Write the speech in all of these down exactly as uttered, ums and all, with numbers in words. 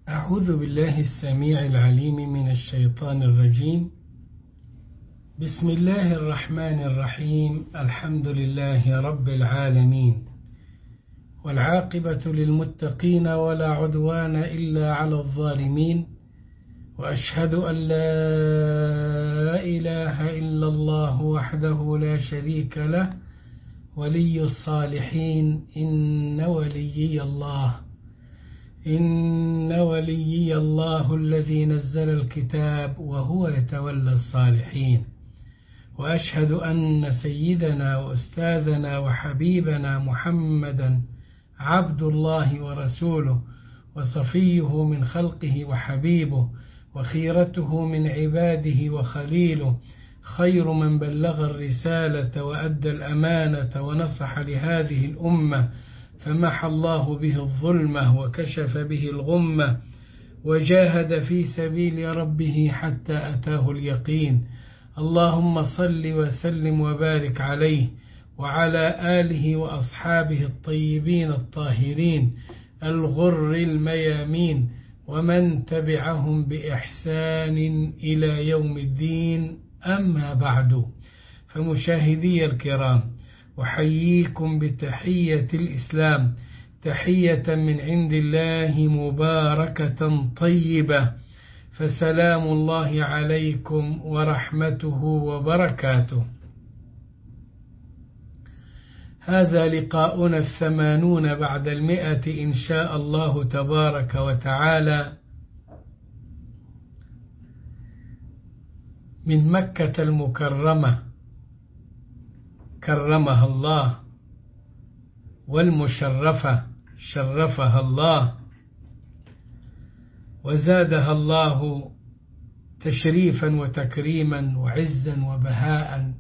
أعوذ بالله السميع العليم من الشيطان الرجيم. بسم الله الرحمن الرحيم. الحمد لله رب العالمين، والعاقبة للمتقين ولا عدوان إلا على الظالمين، وأشهد أن لا إله إلا الله وحده لا شريك له ولي الصالحين. إن وليي الله إن وليي الله الذي نزل الكتاب وهو يتولى الصالحين. وأشهد أن سيدنا وأستاذنا وحبيبنا محمدا عبد الله ورسوله، وصفيه من خلقه وحبيبه، وخيرته من عباده وخليله، خير من بلغ الرسالة وأدى الأمانة ونصح لهذه الأمة، فمحى الله به الظلمة وكشف به الغمة، وجاهد في سبيل ربه حتى أتاه اليقين. اللهم صل وسلم وبارك عليه وعلى آله وأصحابه الطيبين الطاهرين الغر الميامين، ومن تبعهم بإحسان إلى يوم الدين. أما بعد، فمشاهدي الكرام، أحييكم بتحية الإسلام، تحية من عند الله مباركة طيبة، فسلام الله عليكم ورحمته وبركاته. هذا لقاؤنا الثمانون بعد المئة إن شاء الله تبارك وتعالى، من مكة المكرمة كرمها الله، والمشرفة شرفها الله، وزادها الله تشريفا وتكريما وعزا وبهاء.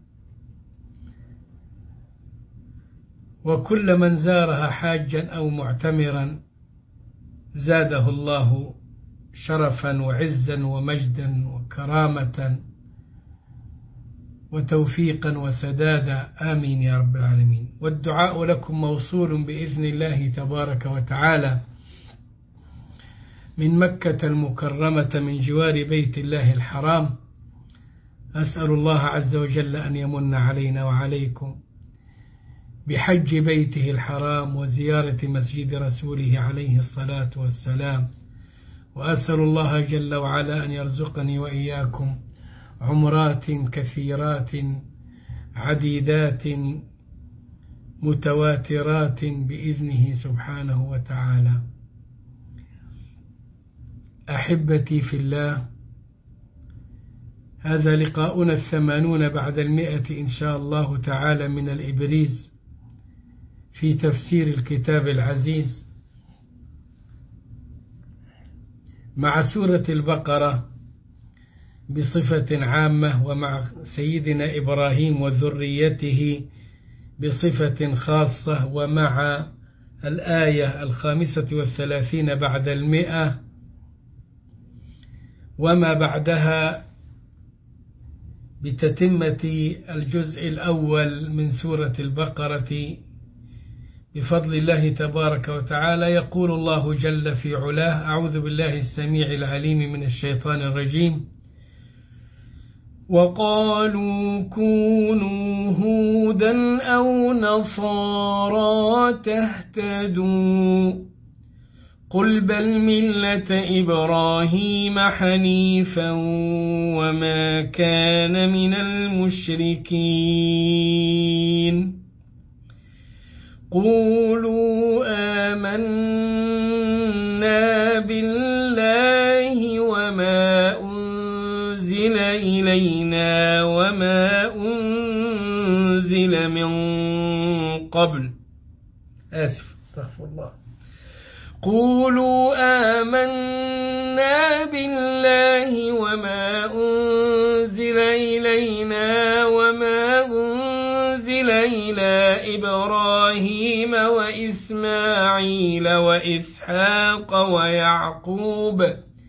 وكل من زارها حاجا أو معتمرا زاده الله شرفا وعزا ومجدا وكرامة وتوفيقا وسدادا. آمين يا رب العالمين. والدعاء لكم موصول بإذن الله تبارك وتعالى من مكة المكرمة من جوار بيت الله الحرام. أسأل الله عز وجل أن يمن علينا وعليكم بحج بيته الحرام وزيارة مسجد رسوله عليه الصلاة والسلام، وأسأل الله جل وعلا أن يرزقني وإياكم عمرات كثيرات عديدات متواترات بإذنه سبحانه وتعالى. أحبتي في الله، هذا لقاؤنا الثمانون بعد المئة إن شاء الله تعالى من الإبريز في تفسير الكتاب العزيز مع سورة البقرة بصفة عامة، ومع سيدنا إبراهيم وذريته بصفة خاصة، ومع الآية الخامسة والثلاثين بعد المئة وما بعدها بتتمة الجزء الأول من سورة البقرة بفضل الله تبارك وتعالى. يقول الله جل في علاه: أعوذ بالله السميع العليم من الشيطان الرجيم. وقالوا كونوا هودا أو نصارى تهتدوا قل بل ملة إبراهيم حنيفا وما كان من المشركين. قولوا آمنا بالله وما أنزل إلينا وما أنزل من قبل آسف استغفر الله قولوا آمنا بالله وما أنزل إلينا وما أنزل إلى إبراهيم وإسماعيل وإسحاق ويعقوب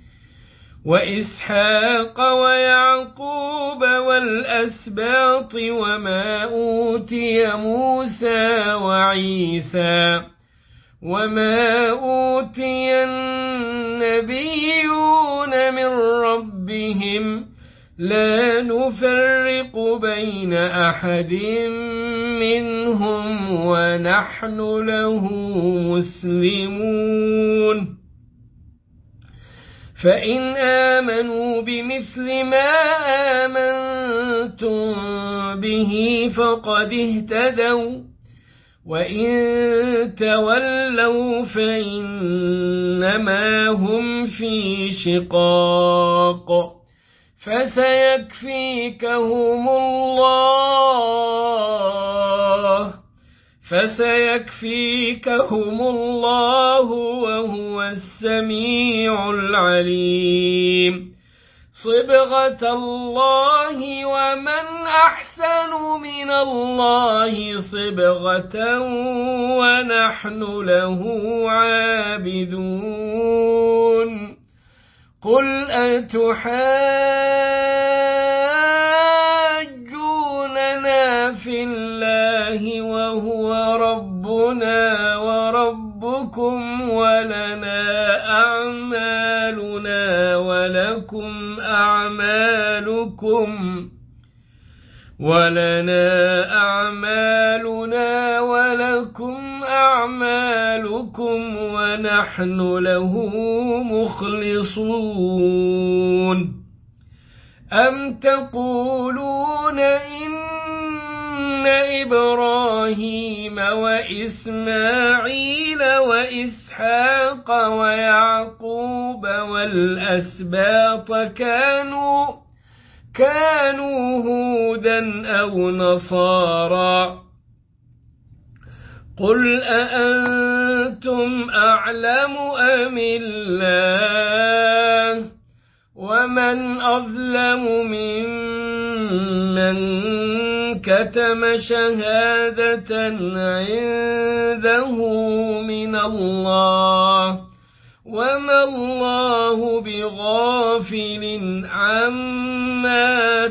وإسحاق ويعقوب والأسباط وما أوتي موسى وعيسى وما أوتي النبيون نبيون من ربهم لا نفرق بين أحد منهم ونحن له مسلمون فإن آمنوا بمثل ما آمنتم به فقد اهتدوا وإن تولوا فإنما هم في شقاق فسيكفيكهم الله فسيكفيكهم الله وهو السميع العليم صبغة الله ومن أحسن من الله صبغة ونحن له عابدون قل أتحاجوننا في الله وهو ربنا وربكم ولنا أعمالنا ولكم أعمالكم ولنا أعمالنا ولكم أعمالكم ونحن له مخلصون أم تقولون إن إبراهيم وإسماعيل وإسحاق ويعقوب والأسباط كانوا كانوا هودا أو نصارى قل أأنتم أعلم أم الله ومن أظلم ممن كتم شهادة عنده من الله وما الله بغافل عما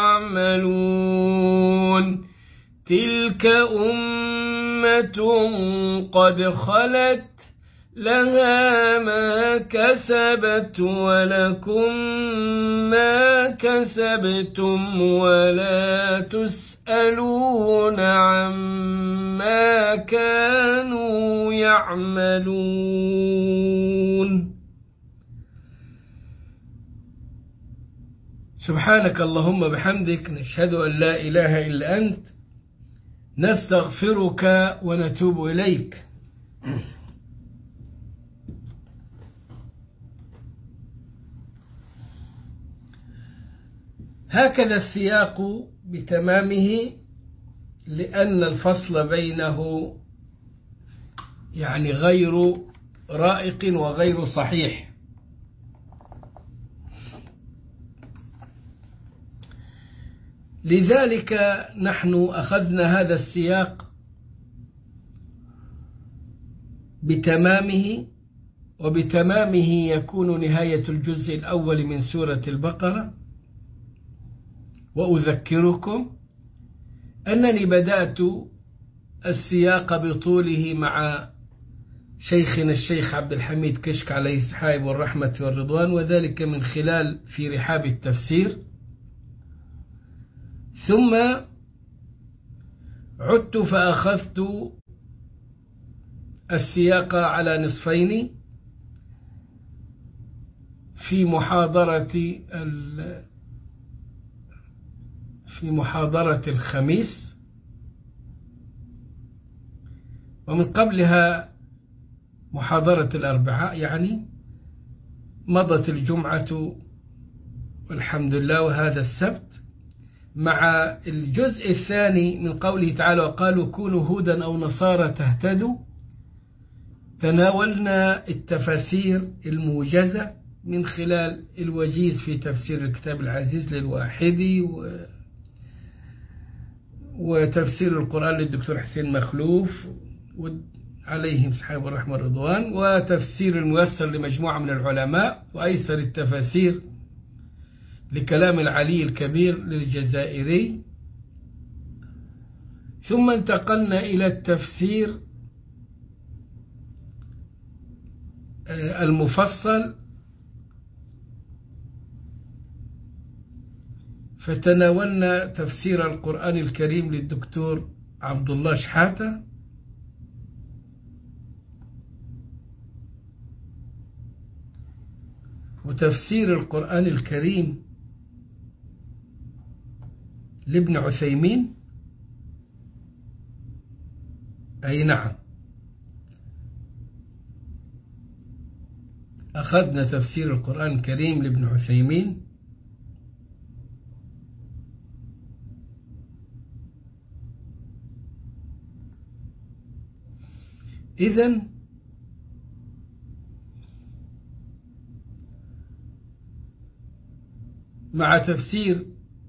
تعملون تلك أمة قد خلت لها ما كسبت ولكم ما كسبتم ولا تسألون عما كانوا يعملون. سبحانك اللهم بحمدك نشهد أن لا إله إلا أنت نستغفرك ونتوب إليك. هكذا السياق بتمامه لأن الفصل بينه يعني غير رائق وغير صحيح. لذلك نحن أخذنا هذا السياق بتمامه، وبتمامه يكون نهاية الجزء الأول من سورة البقرة. وأذكركم أنني بدأت السياق بطوله مع شيخنا الشيخ عبد الحميد كشك عليه السحائب والرحمة والرضوان، وذلك من خلال في رحاب التفسير، ثم عدت فأخذت السياق على نصفين في محاضرة في محاضرة الخميس، ومن قبلها محاضرة الأربعاء، يعني مضت الجمعة والحمد لله وهذا السبت، مع الجزء الثاني من قوله تعالى وقالوا كونوا هودا أو نصارى تهتدوا. تناولنا التفاسير الموجزة من خلال الوجيز في تفسير الكتاب العزيز للواحدي و وتفسير القرآن للدكتور حسين مخلوف عليهم صحابة الرحمة والرضوان، وتفسير الميسر لمجموعة من العلماء، وأيسر التفاسير لكلام العلي الكبير للجزائري. ثم انتقلنا إلى التفسير المفصل فتناولنا تفسير القرآن الكريم للدكتور عبد الله شحاتة، وتفسير القرآن الكريم لابن عثيمين. أي نعم، أخذنا تفسير القرآن الكريم لابن عثيمين، إذن مع تفسير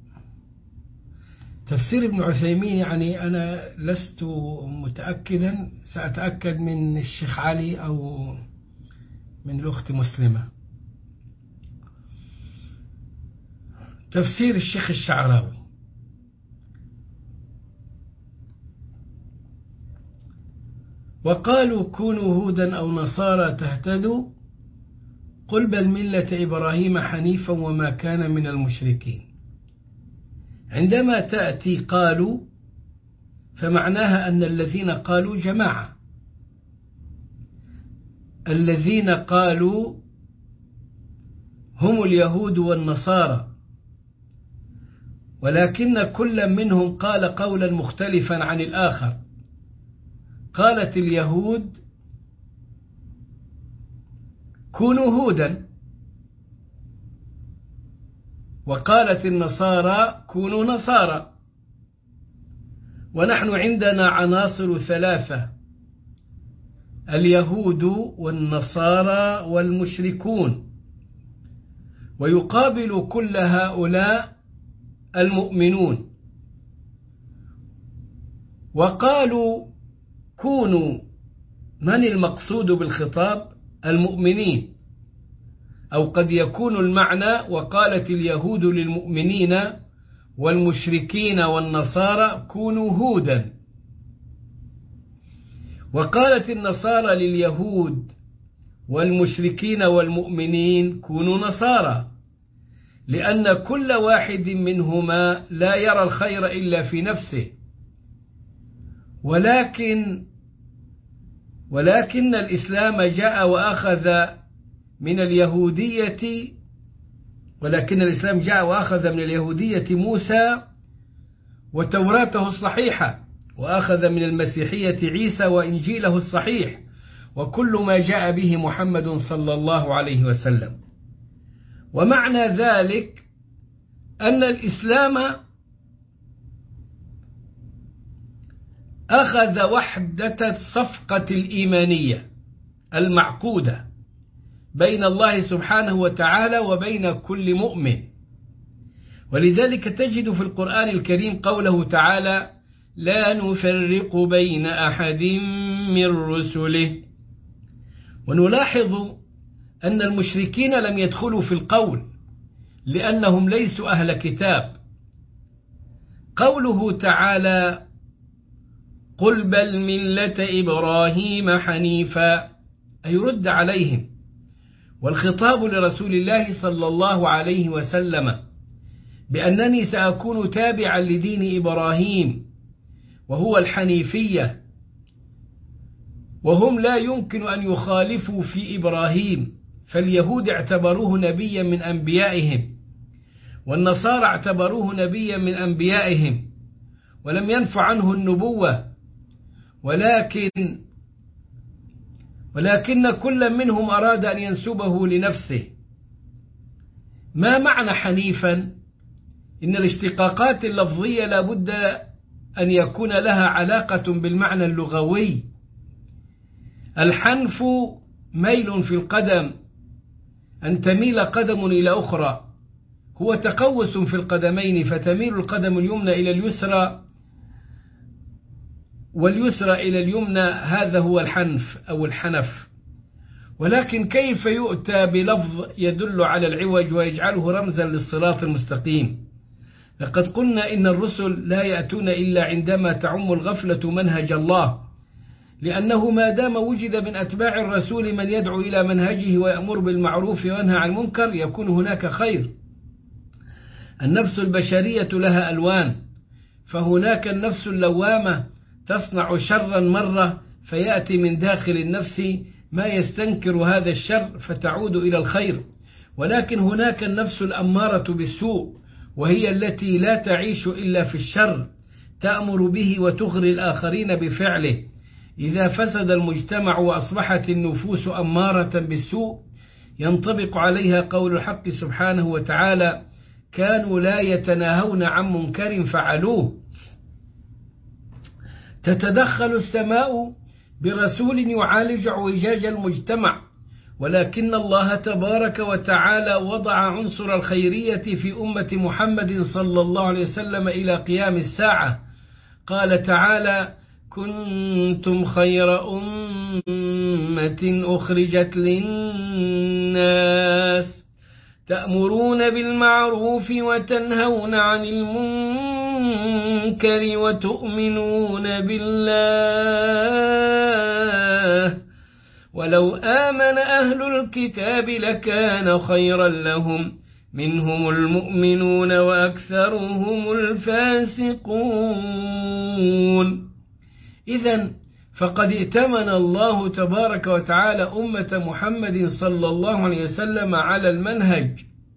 تفسير ابن عثيمين، يعني أنا لست متأكدا، سأتأكد من الشيخ علي أو من الأخت مسلمة. تفسير الشيخ الشعراوي: وقالوا كونوا هودا أو نصارى تهتدوا قل بل ملة إبراهيم حنيفا وما كان من المشركين. عندما تأتي قالوا فمعناها أن الذين قالوا جماعة، الذين قالوا هم اليهود والنصارى، ولكن كل منهم قال قولا مختلفا عن الآخر. قالت اليهود كونوا هودا، وقالت النصارى كونوا نصارى. ونحن عندنا عناصر ثلاثة: اليهود والنصارى والمشركون، ويقابل كل هؤلاء المؤمنون. وقالوا كونوا، من المقصود بالخطاب؟ المؤمنين، أو قد يكون المعنى وقالت اليهود للمؤمنين والمشركين والنصارى كونوا هودا، وقالت النصارى لليهود والمشركين والمؤمنين كونوا نصارى، لأن كل واحد منهما لا يرى الخير إلا في نفسه. ولكن ولكن الإسلام جاء وأخذ من اليهودية ولكن الإسلام جاء وأخذ من اليهودية موسى وتوراته الصحيحة، وأخذ من المسيحية عيسى وإنجيله الصحيح، وكل ما جاء به محمد صلى الله عليه وسلم. ومعنى ذلك أن الإسلام أخذ وحدة الصفقة الإيمانية المعقودة بين الله سبحانه وتعالى وبين كل مؤمن. ولذلك تجد في القرآن الكريم قوله تعالى: لا نفرق بين أحد من رسله. ونلاحظ أن المشركين لم يدخلوا في القول لأنهم ليسوا أهل كتاب. قوله تعالى: قل بل ملة إبراهيم حنيفا، أي رد عليهم، والخطاب لرسول الله صلى الله عليه وسلم بأنني سأكون تابعا لدين إبراهيم وهو الحنيفية، وهم لا يمكن أن يخالفوا في إبراهيم، فاليهود اعتبروه نبيا من أنبيائهم، والنصارى اعتبروه نبيا من أنبيائهم، ولم ينفع عنه النبوة، ولكن ولكن كل منهم أراد أن ينسبه لنفسه. ما معنى حنيفا؟ إن الاشتقاقات اللفظية لا بد أن يكون لها علاقة بالمعنى اللغوي. الحنف ميل في القدم، أن تميل قدم إلى أخرى، هو تقوس في القدمين، فتميل القدم اليمنى إلى اليسرى واليسرى إلى اليمنى، هذا هو الحنف أو الحنف. ولكن كيف يؤتى بلفظ يدل على العوج ويجعله رمزا للصراط المستقيم؟ لقد قلنا إن الرسل لا يأتون إلا عندما تعم الغفلة منهج الله، لأنه ما دام وجد من أتباع الرسول من يدعو إلى منهجه ويأمر بالمعروف وينهى عن المنكر يكون هناك خير. النفس البشرية لها ألوان، فهناك النفس اللوامة تصنع شرا مرة فيأتي من داخل النفس ما يستنكر هذا الشر فتعود إلى الخير، ولكن هناك النفس الأمارة بالسوء وهي التي لا تعيش إلا في الشر، تأمر به وتغري الآخرين بفعله. إذا فسد المجتمع وأصبحت النفوس أمارة بالسوء ينطبق عليها قول الحق سبحانه وتعالى: كانوا لا يتناهون عن منكر فعلوه. تتدخل السماء برسول يعالج اعوجاج المجتمع، ولكن الله تبارك وتعالى وضع عنصر الخيرية في أمة محمد صلى الله عليه وسلم إلى قيام الساعة. قال تعالى: كنتم خير أمة أخرجت للناس تأمرون بالمعروف وتنهون عن المنكر وتؤمنون بالله ولو آمن أهل الكتاب لكان خيرا لهم منهم المؤمنون وأكثرهم الفاسقون. إذن فقد ائتمن الله تبارك وتعالى أمة محمد صلى الله عليه وسلم على المنهج،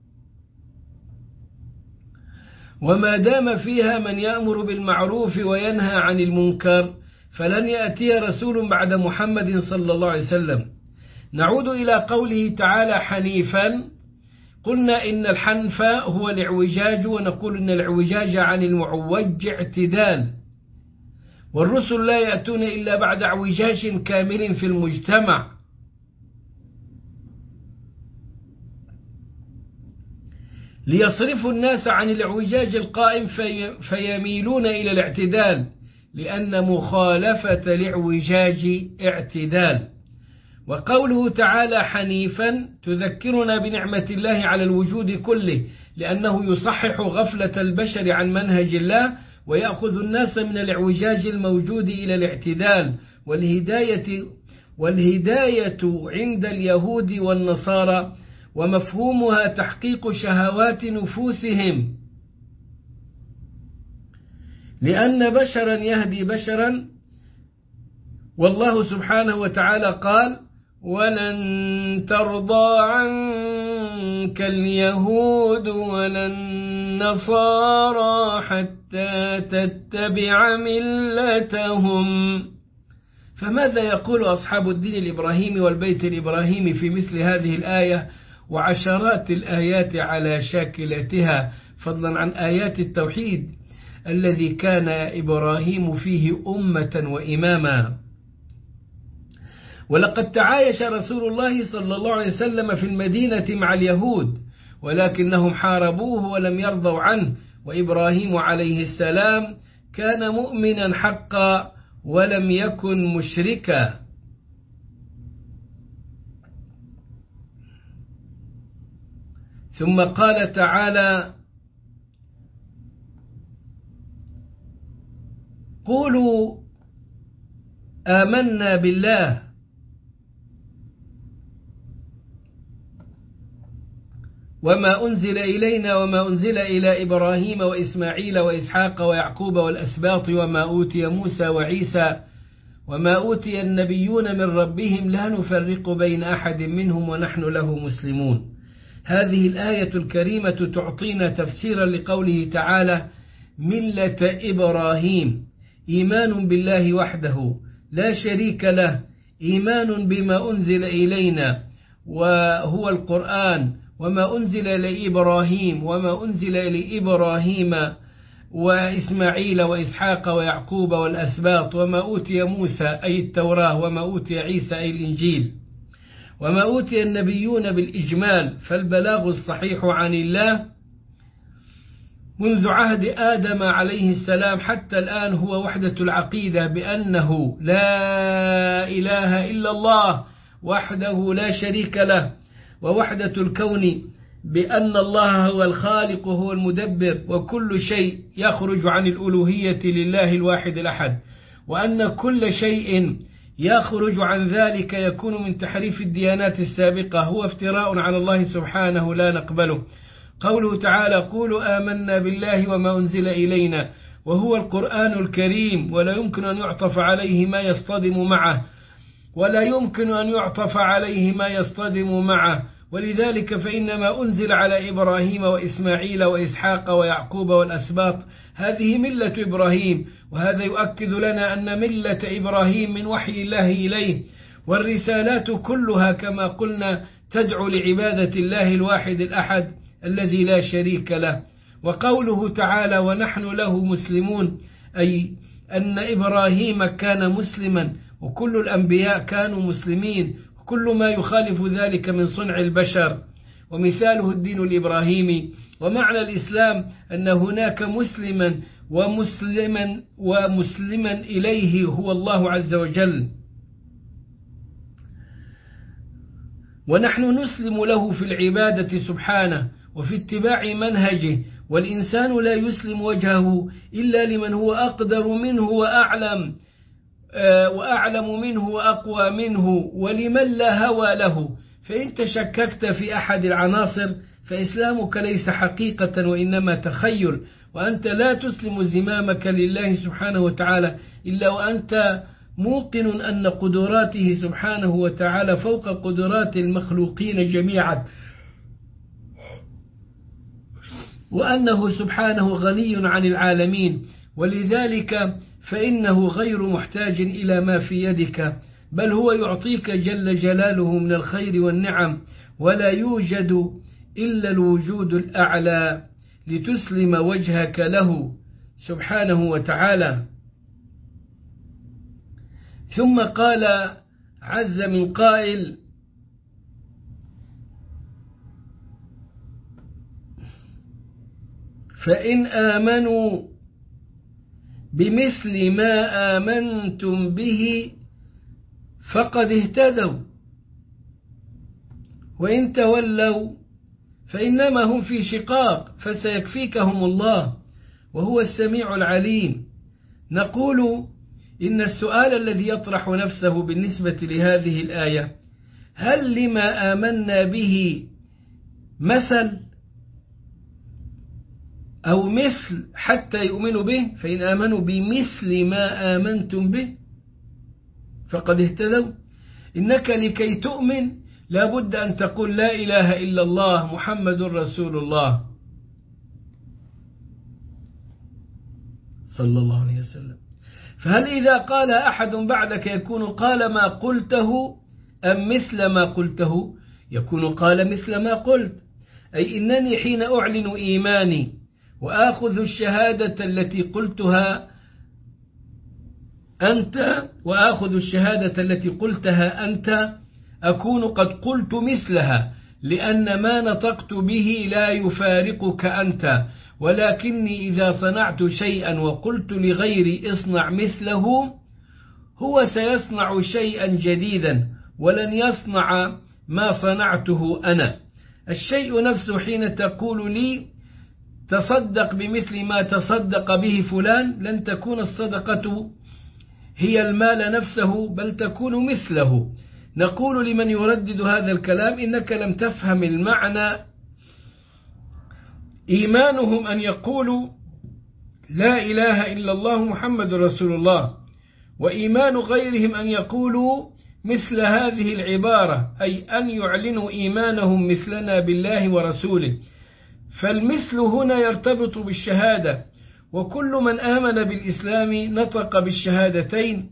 وما دام فيها من يأمر بالمعروف وينهى عن المنكر فلن يأتي رسول بعد محمد صلى الله عليه وسلم. نعود إلى قوله تعالى: حنيفا. قلنا إن الحنف هو الاعوجاج، ونقول إن الاعوجاج عن المعوج اعتدال، والرسل لا يأتون إلا بعد اعوجاج كامل في المجتمع. ليصرفوا الناس عن الاعوجاج القائم في فيميلون إلى الاعتدال، لأن مخالفة الاعوجاج اعتدال. وقوله تعالى حنيفا تذكرنا بنعمة الله على الوجود كله، لأنه يصحح غفلة البشر عن منهج الله ويأخذ الناس من الاعوجاج الموجود إلى الاعتدال. والهداية, والهداية عند اليهود والنصارى ومفهومها تحقيق شهوات نفوسهم، لأن بشرا يهدي بشرا. والله سبحانه وتعالى قال: ولن ترضى عنك اليهود ولا النصارى حتى تتبع ملتهم. فماذا يقول أصحاب الدين الإبراهيمي والبيت الإبراهيمي في مثل هذه الآية وعشرات الآيات على شاكلتها، فضلا عن آيات التوحيد الذي كان إبراهيم فيه أمة وإماما؟ ولقد تعايش رسول الله صلى الله عليه وسلم في المدينة مع اليهود، ولكنهم حاربوه ولم يرضوا عنه، وإبراهيم عليه السلام كان مؤمنا حقا ولم يكن مشركا. ثم قال تعالى: قولوا آمنا بالله وما أنزل إلينا وما أنزل إلى إبراهيم وإسماعيل وإسحاق ويعقوب والأسباط وما أوتي موسى وعيسى وما أوتي النبيون من ربهم لا نفرق بين أحد منهم ونحن له مسلمون. هذه الآية الكريمة تعطينا تفسيرا لقوله تعالى: ملة إبراهيم، إيمان بالله وحده لا شريك له، إيمان بما أنزل إلينا وهو القرآن، وما أنزل لإبراهيم وما أنزل لإبراهيم وإسماعيل وإسحاق ويعقوب والأسباط وما أوتي موسى أي التوراة وما أوتي عيسى أي الإنجيل وما أوتي النبيون بالإجمال، فالبلاغ الصحيح عن الله منذ عهد آدم عليه السلام حتى الآن هو وحدة العقيدة بأنه لا إله إلا الله وحده لا شريك له، ووحدة الكون بأن الله هو الخالق وهو المدبر، وكل شيء يخرج عن الألوهية لله الواحد الأحد، وأن كل شيء يخرج عن ذلك يكون من تحريف الديانات السابقة هو افتراء على الله سبحانه لا نقبله. قوله تعالى: قولوا آمنا بالله وما أنزل إلينا وهو القرآن الكريم، ولا يمكن أن يعطف عليه ما يصطدم معه ولا يمكن أن يعطف عليه ما يصطدم معه ولذلك فإنما أنزل على إبراهيم وإسماعيل وإسحاق ويعقوب والأسباط، هذه ملة إبراهيم، وهذا يؤكد لنا أن ملة إبراهيم من وحي الله إليه، والرسالات كلها كما قلنا تدعو لعبادة الله الواحد الأحد الذي لا شريك له. وقوله تعالى: ونحن له مسلمون، أي أن إبراهيم كان مسلما، وكل الأنبياء كانوا مسلمين، وكل ما يخالف ذلك من صنع البشر، ومثاله الدين الإبراهيمي. ومعنى الإسلام أن هناك مسلما ومسلما ومسلما إليه هو الله عز وجل، ونحن نسلم له في العبادة سبحانه وفي اتباع منهجه، والإنسان لا يسلم وجهه إلا لمن هو أقدر منه وأعلم وأعلم منه وأقوى منه، ولمن لا هوى له. فإن تشككت في أحد العناصر فإسلامك ليس حقيقة وإنما تخيل، وأنت لا تسلم زمامك لله سبحانه وتعالى إلا وأنت موقن أن قدراته سبحانه وتعالى فوق قدرات المخلوقين جميعا، وأنه سبحانه غني عن العالمين، ولذلك فإنه غير محتاج إلى ما في يدك، بل هو يعطيك جل جلاله من الخير والنعم، ولا يوجد إلا الوجود الأعلى لتسلم وجهك له سبحانه وتعالى. ثم قال عز من قائل: فإن آمنوا بمثل ما آمنتم به فقد اهتدوا وإن تولوا فإنما هم في شقاق فسيكفيكهم الله وهو السميع العليم. نقول إن السؤال الذي يطرح نفسه بالنسبة لهذه الآية: هل لما آمنا به مثل أو مثل حتى يؤمنوا به؟ فإن آمنوا بمثل ما آمنتم به فقد اهتدوا. إنك لكي تؤمن لابد أن تقول لا إله إلا الله محمد رسول الله صلى الله عليه وسلم. فهل إذا قال أحد بعدك يكون قال ما قلته أم مثل ما قلته؟ يكون قال مثل ما قلت، أي إنني حين أعلن إيماني وآخذ الشهادة التي قلتها أنت وآخذ الشهادة التي قلتها أنت أكون قد قلت مثلها، لأن ما نطقت به لا يفارقك أنت، ولكني إذا صنعت شيئا وقلت لغيري اصنع مثله هو سيصنع شيئا جديدا ولن يصنع ما صنعته أنا. الشيء نفسه حين تقول لي تصدق بمثل ما تصدق به فلان، لن تكون الصدقة هي المال نفسه بل تكون مثله. نقول لمن يردد هذا الكلام: إنك لم تفهم المعنى. إيمانهم أن يقولوا لا إله إلا الله محمد رسول الله، وإيمان غيرهم أن يقولوا مثل هذه العبارة، أي أن يعلنوا إيمانهم مثلنا بالله ورسوله. فالمثل هنا يرتبط بالشهادة، وكل من آمن بالإسلام نطق بالشهادتين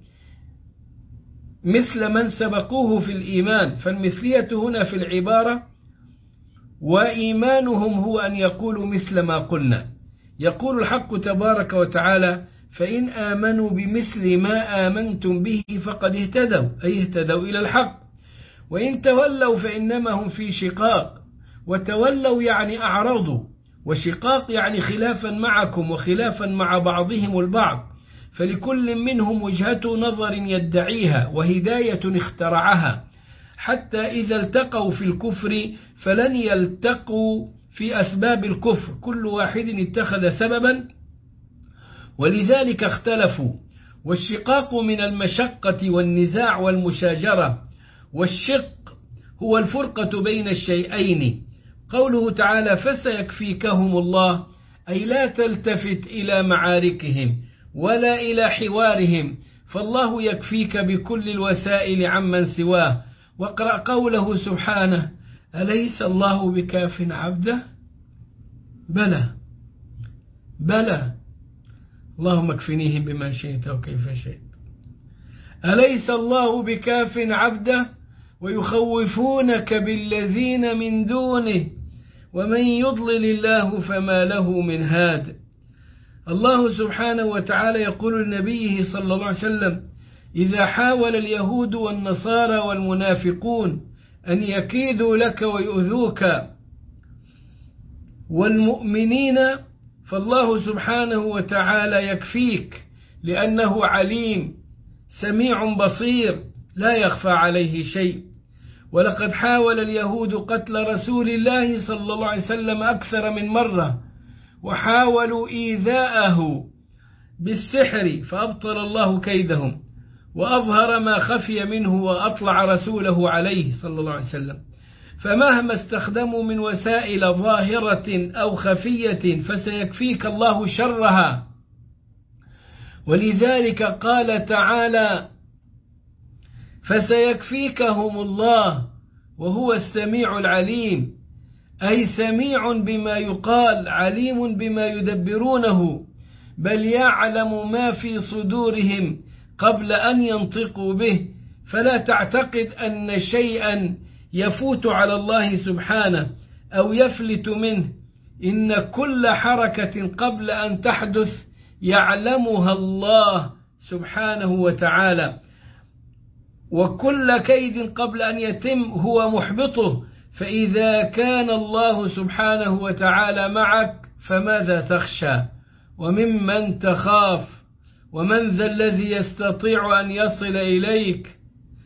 مثل من سبقوه في الإيمان، فالمثلية هنا في العبارة، وإيمانهم هو أن يقولوا مثل ما قلنا. يقول الحق تبارك وتعالى: فإن آمنوا بمثل ما آمنتم به فقد اهتدوا، أي اهتدوا إلى الحق، وإن تولوا فإنما هم في شقاق. وتولوا يعني أعرضوا، وشقاق يعني خلافا معكم وخلافا مع بعضهم البعض، فلكل منهم وجهة نظر يدعيها وهداية اخترعها، حتى إذا التقوا في الكفر فلن يلتقوا في أسباب الكفر، كل واحد اتخذ سببا ولذلك اختلفوا. والشقاق من المشقة والنزاع والمشاجرة، والشق هو الفرقة بين الشيئين، قوله تعالى فسيكفيكهم الله، أي لا تلتفت إلى معاركهم ولا إلى حوارهم، فالله يكفيك بكل الوسائل عمن سواه. واقرأ قوله سبحانه أليس الله بكاف عبده؟ بلى بلى، اللهم اكفنيهم بما شئت وكيف شئت. أليس الله بكاف عبده ويخوفونك بالذين من دونه ومن يضلل الله فما له من هاد. الله سبحانه وتعالى يقول لنبيه صلى الله عليه وسلم إذا حاول اليهود والنصارى والمنافقون أن يكيدوا لك ويؤذوك والمؤمنين، فالله سبحانه وتعالى يكفيك، لأنه عليم سميع بصير لا يخفى عليه شيء. ولقد حاول اليهود قتل رسول الله صلى الله عليه وسلم أكثر من مرة، وحاولوا إيذاءه بالسحر فأبطل الله كيدهم وأظهر ما خفي منه وأطلع رسوله عليه صلى الله عليه وسلم. فمهما استخدموا من وسائل ظاهرة أو خفية فسيكفيك الله شرها. ولذلك قال تعالى فسيكفيكهم الله وهو السميع العليم، أي سميع بما يقال عليم بما يدبرونه، بل يعلم ما في صدورهم قبل أن ينطقوا به. فلا تعتقد أن شيئا يفوت على الله سبحانه أو يفلت منه، إن كل حركة قبل أن تحدث يعلمها الله سبحانه وتعالى، وكل كيد قبل أن يتم هو محبطه. فإذا كان الله سبحانه وتعالى معك فماذا تخشى وممن تخاف؟ ومن ذا الذي يستطيع أن يصل إليك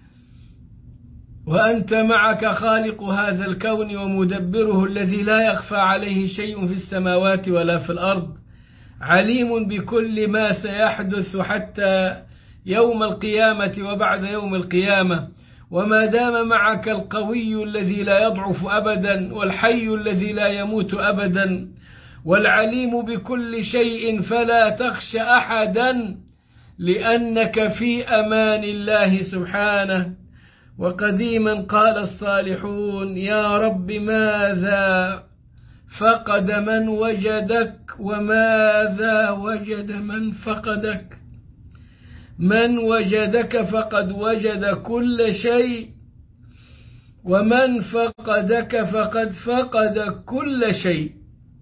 وأنت معك خالق هذا الكون ومدبره الذي لا يخفى عليه شيء في السماوات ولا في الأرض، عليم بكل ما سيحدث حتى يوم القيامة وبعد يوم القيامة. وما دام معك القوي الذي لا يضعف أبدا والحي الذي لا يموت أبدا والعليم بكل شيء، فلا تخش أحدا لأنك في أمان الله سبحانه. وقديما قال الصالحون يا رب ماذا فقد من وجدك وماذا وجد من فقدك؟ من وجدك فقد وجد كل شيء، ومن فقدك فقد فقد كل شيء.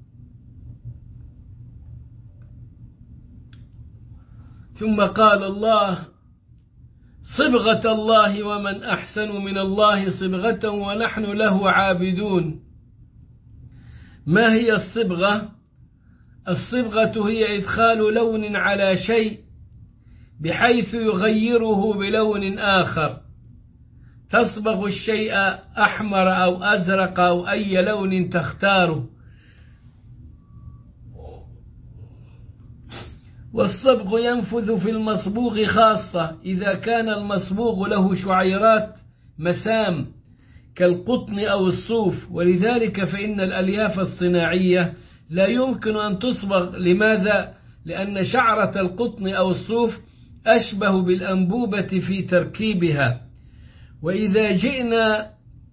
ثم قال الله صبغة الله ومن أحسن من الله صبغة ونحن له عابدون. ما هي الصبغة؟ الصبغة هي إدخال لون على شيء بحيث يغيره بلون آخر. تصبغ الشيء أحمر أو أزرق أو أي لون تختاره. والصبغ ينفذ في المصبوغ خاصة إذا كان المصبوغ له شعيرات مسام كالقطن أو الصوف. ولذلك فإن الألياف الصناعية لا يمكن أن تصبغ. لماذا؟ لأن شعرة القطن أو الصوف أشبه بالأنبوبة في تركيبها. وإذا جئنا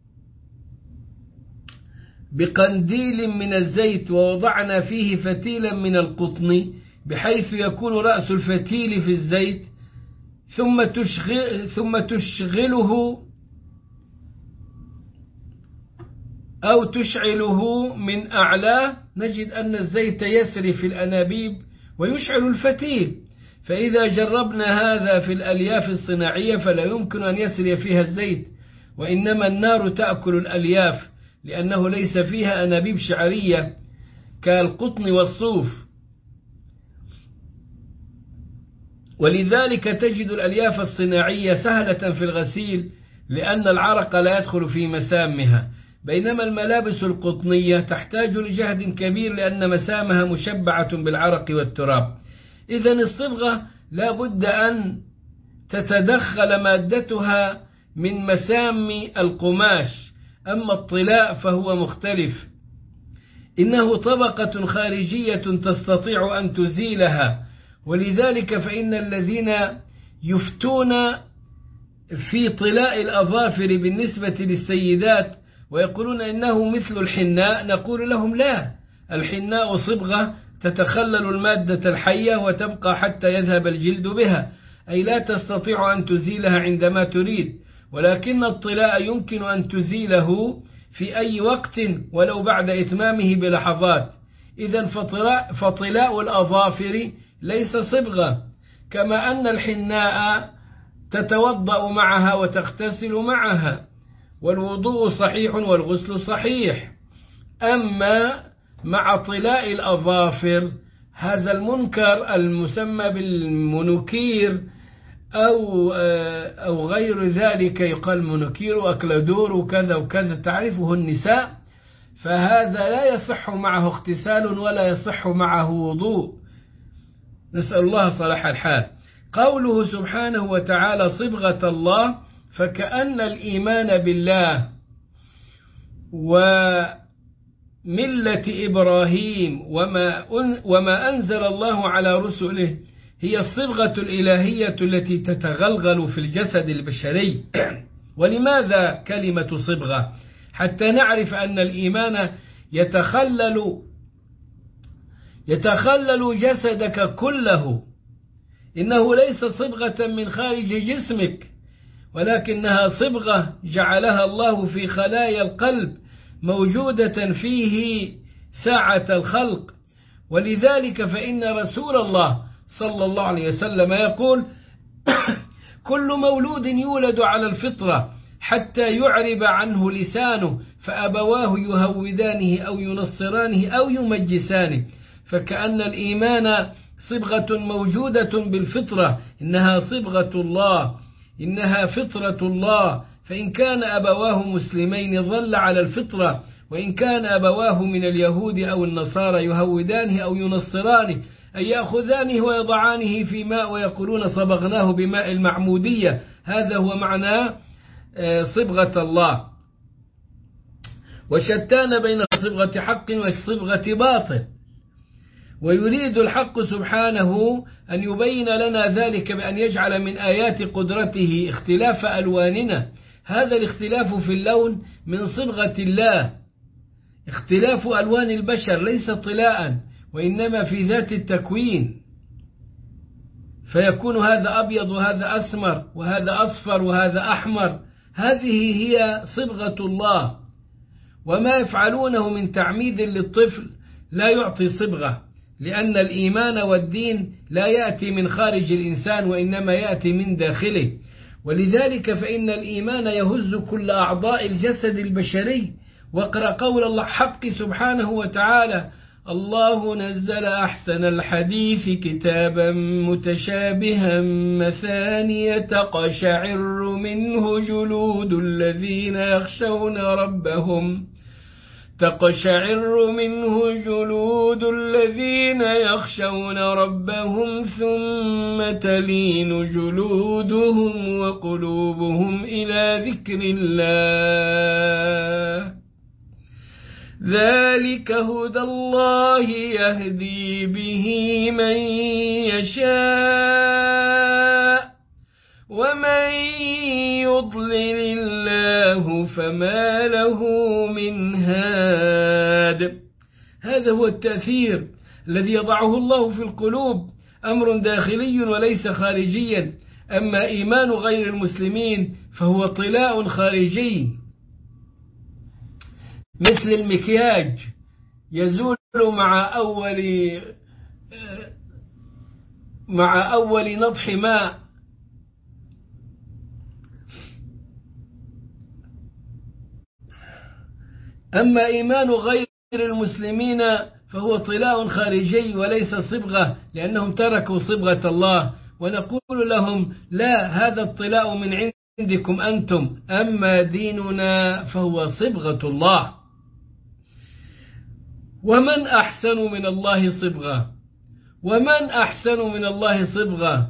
بقنديل من الزيت ووضعنا فيه فتيلا من القطن بحيث يكون رأس الفتيل في الزيت ثم تشغل ثم تشغله أو تشعله من أعلاه، نجد أن الزيت يسري في الأنابيب ويشعل الفتيل. فإذا جربنا هذا في الألياف الصناعية فلا يمكن أن يسري فيها الزيت، وإنما النار تأكل الألياف لأنه ليس فيها أنابيب شعرية كالقطن والصوف. ولذلك تجد الألياف الصناعية سهلة في الغسيل لأن العرق لا يدخل في مسامها، بينما الملابس القطنية تحتاج لجهد كبير لأن مسامها مشبعة بالعرق والتراب. إذن الصبغة لا بد أن تتدخل مادتها من مسام القماش، أما الطلاء فهو مختلف. إنه طبقة خارجية تستطيع أن تزيلها، ولذلك فإن الذين يفتون في طلاء الأظافر بالنسبة للسيدات ويقولون إنه مثل الحناء، نقول لهم لا، الحناء صبغة تتخلل المادة الحية وتبقى حتى يذهب الجلد بها، أي لا تستطيع أن تزيلها عندما تريد، ولكن الطلاء يمكن أن تزيله في أي وقت ولو بعد إتمامه بلحظات. إذن فطلاء, فطلاء الأظافر ليس صبغة، كما أن الحناء تتوضأ معها وتغتسل معها، والوضوء صحيح والغسل صحيح. أما مع طلاء الأظافر هذا المنكر المسمى بالمنوكير أو أو غير ذلك، يقال منوكير وأكلادور وكذا وكذا تعرفه النساء، فهذا لا يصح معه اغتسال ولا يصح معه وضوء، نسأل الله صلاح الحال. قوله سبحانه وتعالى صبغة الله، فكأن الإيمان بالله وملة إبراهيم وما وما أنزل الله على رسله هي الصبغة الإلهية التي تتغلغل في الجسد البشري. ولماذا كلمة صبغة؟ حتى نعرف أن الإيمان يتخلل يتخلل جسدك كله، إنه ليس صبغة من خارج جسمك، ولكنها صبغة جعلها الله في خلايا القلب موجودة فيه ساعة الخلق. ولذلك فإن رسول الله صلى الله عليه وسلم يقول كل مولود يولد على الفطرة حتى يعرب عنه لسانه، فأبواه يهودانه أو ينصرانه أو يمجسانه. فكأن الإيمان صبغة موجودة بالفطرة، إنها صبغة الله، إنها فطرة الله، فإن كان أبواه مسلمين ظل على الفطرة، وإن كان أبواه من اليهود أو النصارى يهودانه أو ينصرانه، أي يأخذانه ويضعانه في ماء ويقولون صبغناه بماء المعمودية. هذا هو معنى صبغة الله. وشتان بين صبغة حق وصبغة باطل، ويريد الحق سبحانه أن يبين لنا ذلك بأن يجعل من آيات قدرته اختلاف ألواننا. هذا الاختلاف في اللون من صبغة الله، اختلاف ألوان البشر ليس طلاء، وإنما في ذات التكوين، فيكون هذا أبيض وهذا أسمر وهذا أصفر وهذا أحمر. هذه هي صبغة الله. وما يفعلونه من تعميد للطفل لا يعطي صبغة، لأن الإيمان والدين لا يأتي من خارج الإنسان وإنما يأتي من داخله. ولذلك فإن الإيمان يهز كل أعضاء الجسد البشري. واقرأ قول الله حق سبحانه وتعالى الله نزل أحسن الحديث كتابا متشابها مثانية تقشعر منه جلود الذين يخشون ربهم تقشعر منه جلود الذين يخشون ربهم ثم تلين جلودهم وقلوبهم إلى ذكر الله ذلك هدى الله يهدي به من يشاء ومن يضلل الله فما له من هاد. هذا هو التأثير الذي يضعه الله في القلوب، أمر داخلي وليس خارجيا. أما إيمان غير المسلمين فهو طلاء خارجي، مثل المكياج يزول مع أول مع أول نضح ماء. أما إيمان غير المسلمين فهو طلاء خارجي وليس صبغة، لأنهم تركوا صبغة الله. ونقول لهم لا، هذا الطلاء من عندكم أنتم، أما ديننا فهو صبغة الله. ومن أحسن من الله صبغة ومن أحسن من الله صبغة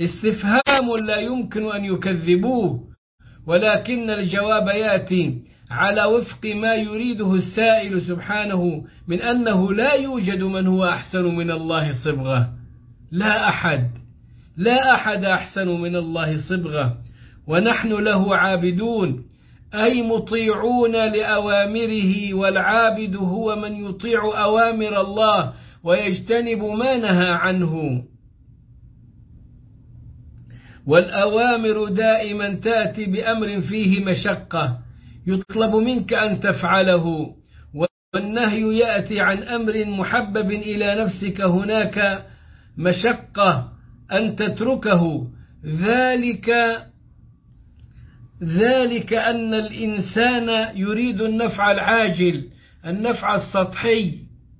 استفهام لا يمكن أن يكذبوه، ولكن الجواب يأتي على وفق ما يريده السائل سبحانه من أنه لا يوجد من هو أحسن من الله صبغة، لا أحد لا أحد أحسن من الله صبغة، ونحن له عابدون أي مطيعون لأوامره، والعابد هو من يطيع أوامر الله ويجتنب ما نهى عنه. والأوامر دائما تأتي بأمر فيه مشقة يطلب منك أن تفعله، والنهي يأتي عن أمر محبب إلى نفسك هناك مشقة أن تتركه. ذلك ذلك أن الإنسان يريد النفع العاجل، النفع السطحي،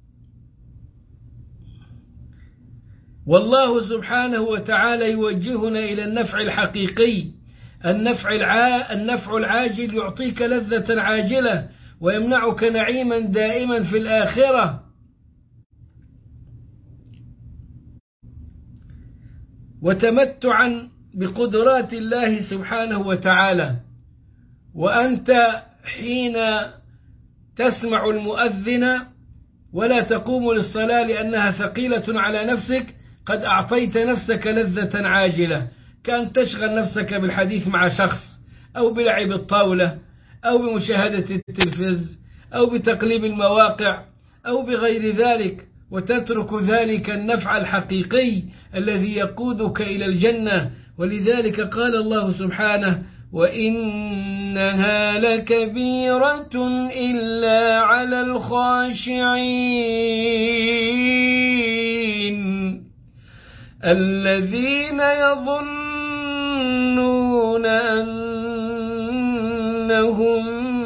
والله سبحانه وتعالى يوجهنا إلى النفع الحقيقي. النفع الع... النفع العاجل يعطيك لذة عاجلة ويمنعك نعيما دائما في الآخرة. وتمتعا بقدرات الله سبحانه وتعالى. وأنت حين تسمع المؤذن ولا تقوم للصلاة لأنها ثقيلة على نفسك، قد أعطيت نفسك لذة عاجلة، كأن تشغل نفسك بالحديث مع شخص أو بلعب الطاولة أو بمشاهدة التلفز أو بتقليب المواقع أو بغير ذلك، وتترك ذلك النفع الحقيقي الذي يقودك إلى الجنة. ولذلك قال الله سبحانه: وإنها لكبيرة إلا على الخاشعين الذين يظنون أنهم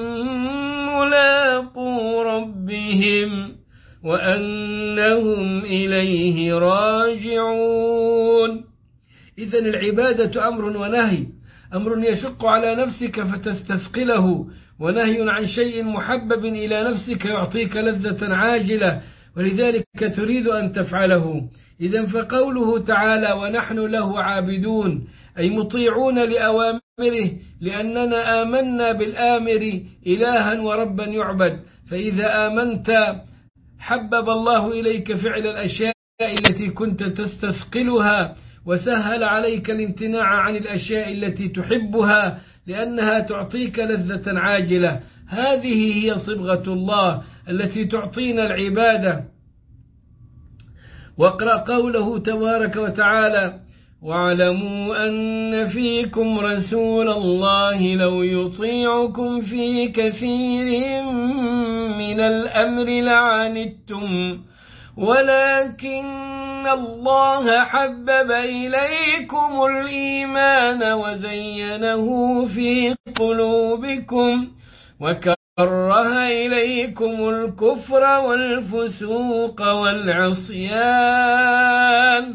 ملاقو ربهم وأنهم إليه راجعون. إذن العبادة أمر ونهي، أمر يشق على نفسك فتستثقله، ونهي عن شيء محبب إلى نفسك يعطيك لذة عاجلة ولذلك تريد أن تفعله. إذن فقوله تعالى: ونحن له عابدون، أي مطيعون لأوامره، لأننا آمنا بالآمر إلها وربا يعبد. فإذا آمنت حبب الله إليك فعل الأشياء التي كنت تستثقلها، وسهل عليك الامتناع عن الأشياء التي تحبها لأنها تعطيك لذة عاجلة. هذه هي صبغة الله التي تعطينا العبادة. واقرأ قوله تبارك وتعالى: واعلموا أن فيكم رسول الله لو يطيعكم في كثير من الأمر لعنتم ولكن الله حبب إليكم الإيمان وزينه في قلوبكم وكره إليكم الكفر والفسوق والعصيان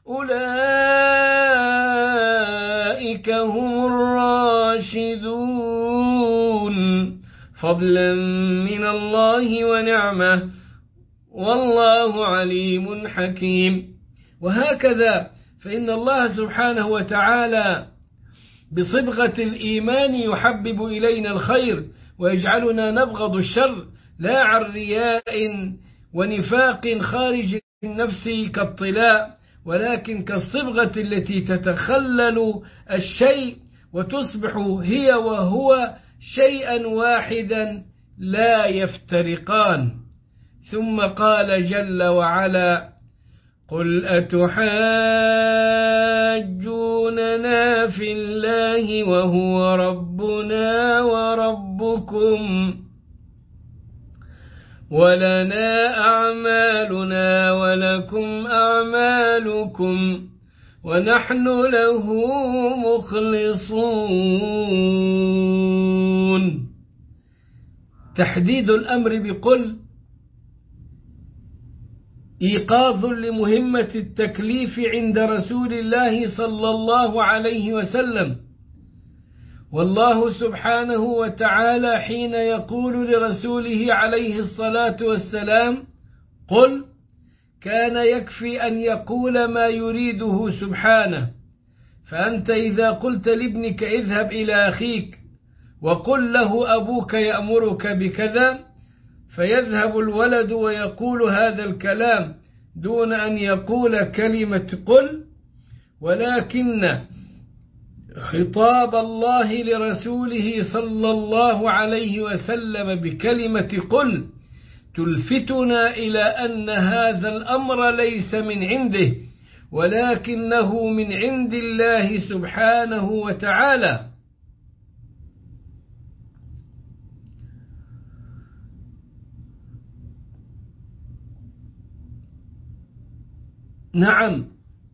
أولئك هم الراشدون فضلا من الله ونعمه والله عليم حكيم. وهكذا فإن الله سبحانه وتعالى بصبغة الإيمان يحبب إلينا الخير ويجعلنا نبغض الشر، لا عن رياء ونفاق خارج النفس كالطلاء، ولكن كالصبغة التي تتخلل الشيء وتصبح هي وهو شيئا واحدا لا يفترقان. ثم قال جل وعلا: قل أتحاجوننا في الله وهو ربنا وربكم ولنا أعمالنا ولكم أعمالكم ونحن له مخلصون. تحديد الأمر بقل إيقاظ لمهمة التكليف عند رسول الله صلى الله عليه وسلم. والله سبحانه وتعالى حين يقول لرسوله عليه الصلاة والسلام: قل، كان يكفي أن يقول ما يريده سبحانه. فأنت إذا قلت لابنك اذهب إلى أخيك وقل له أبوك يأمرك بكذا، فيذهب الولد ويقول هذا الكلام دون أن يقول كلمة قل. ولكن خطاب الله لرسوله صلى الله عليه وسلم بكلمة قل تلفتنا إلى أن هذا الأمر ليس من عنده، ولكنه من عند الله سبحانه وتعالى. نعم،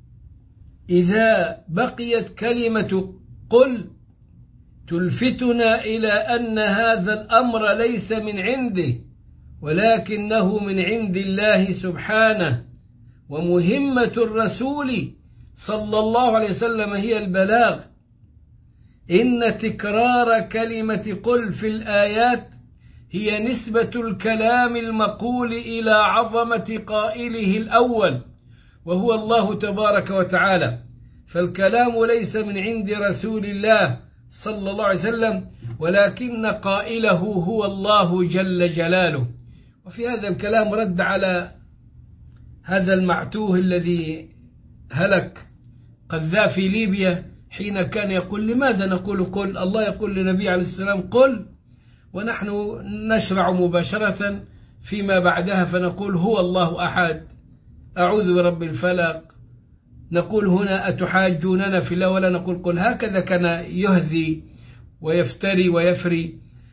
إذا بقيت كلمة قل تلفتنا إلى أن هذا الأمر ليس من عنده، ولكنه من عند الله سبحانه. ومهمة الرسول صلى الله عليه وسلم هي البلاغ. إن تكرار كلمة قل في الآيات هي نسبة الكلام المقول إلى عظمة قائله الأول، وهو الله تبارك وتعالى. فالكلام ليس من عند رسول الله صلى الله عليه وسلم، ولكن قائله هو الله جل جلاله. وفي هذا الكلام رد على هذا المعتوه الذي هلك قذافي ليبيا، حين كان يقول لماذا نقول قل؟ الله يقول للنبي عليه السلام قل، ونحن نشرع مباشرة فيما بعدها فنقول هو الله أحد، أعوذ برب الفلق، نقول هنا أتحاجوننا في الله ولا نقول قل. هكذا كان يهذي ويفتري ويفري،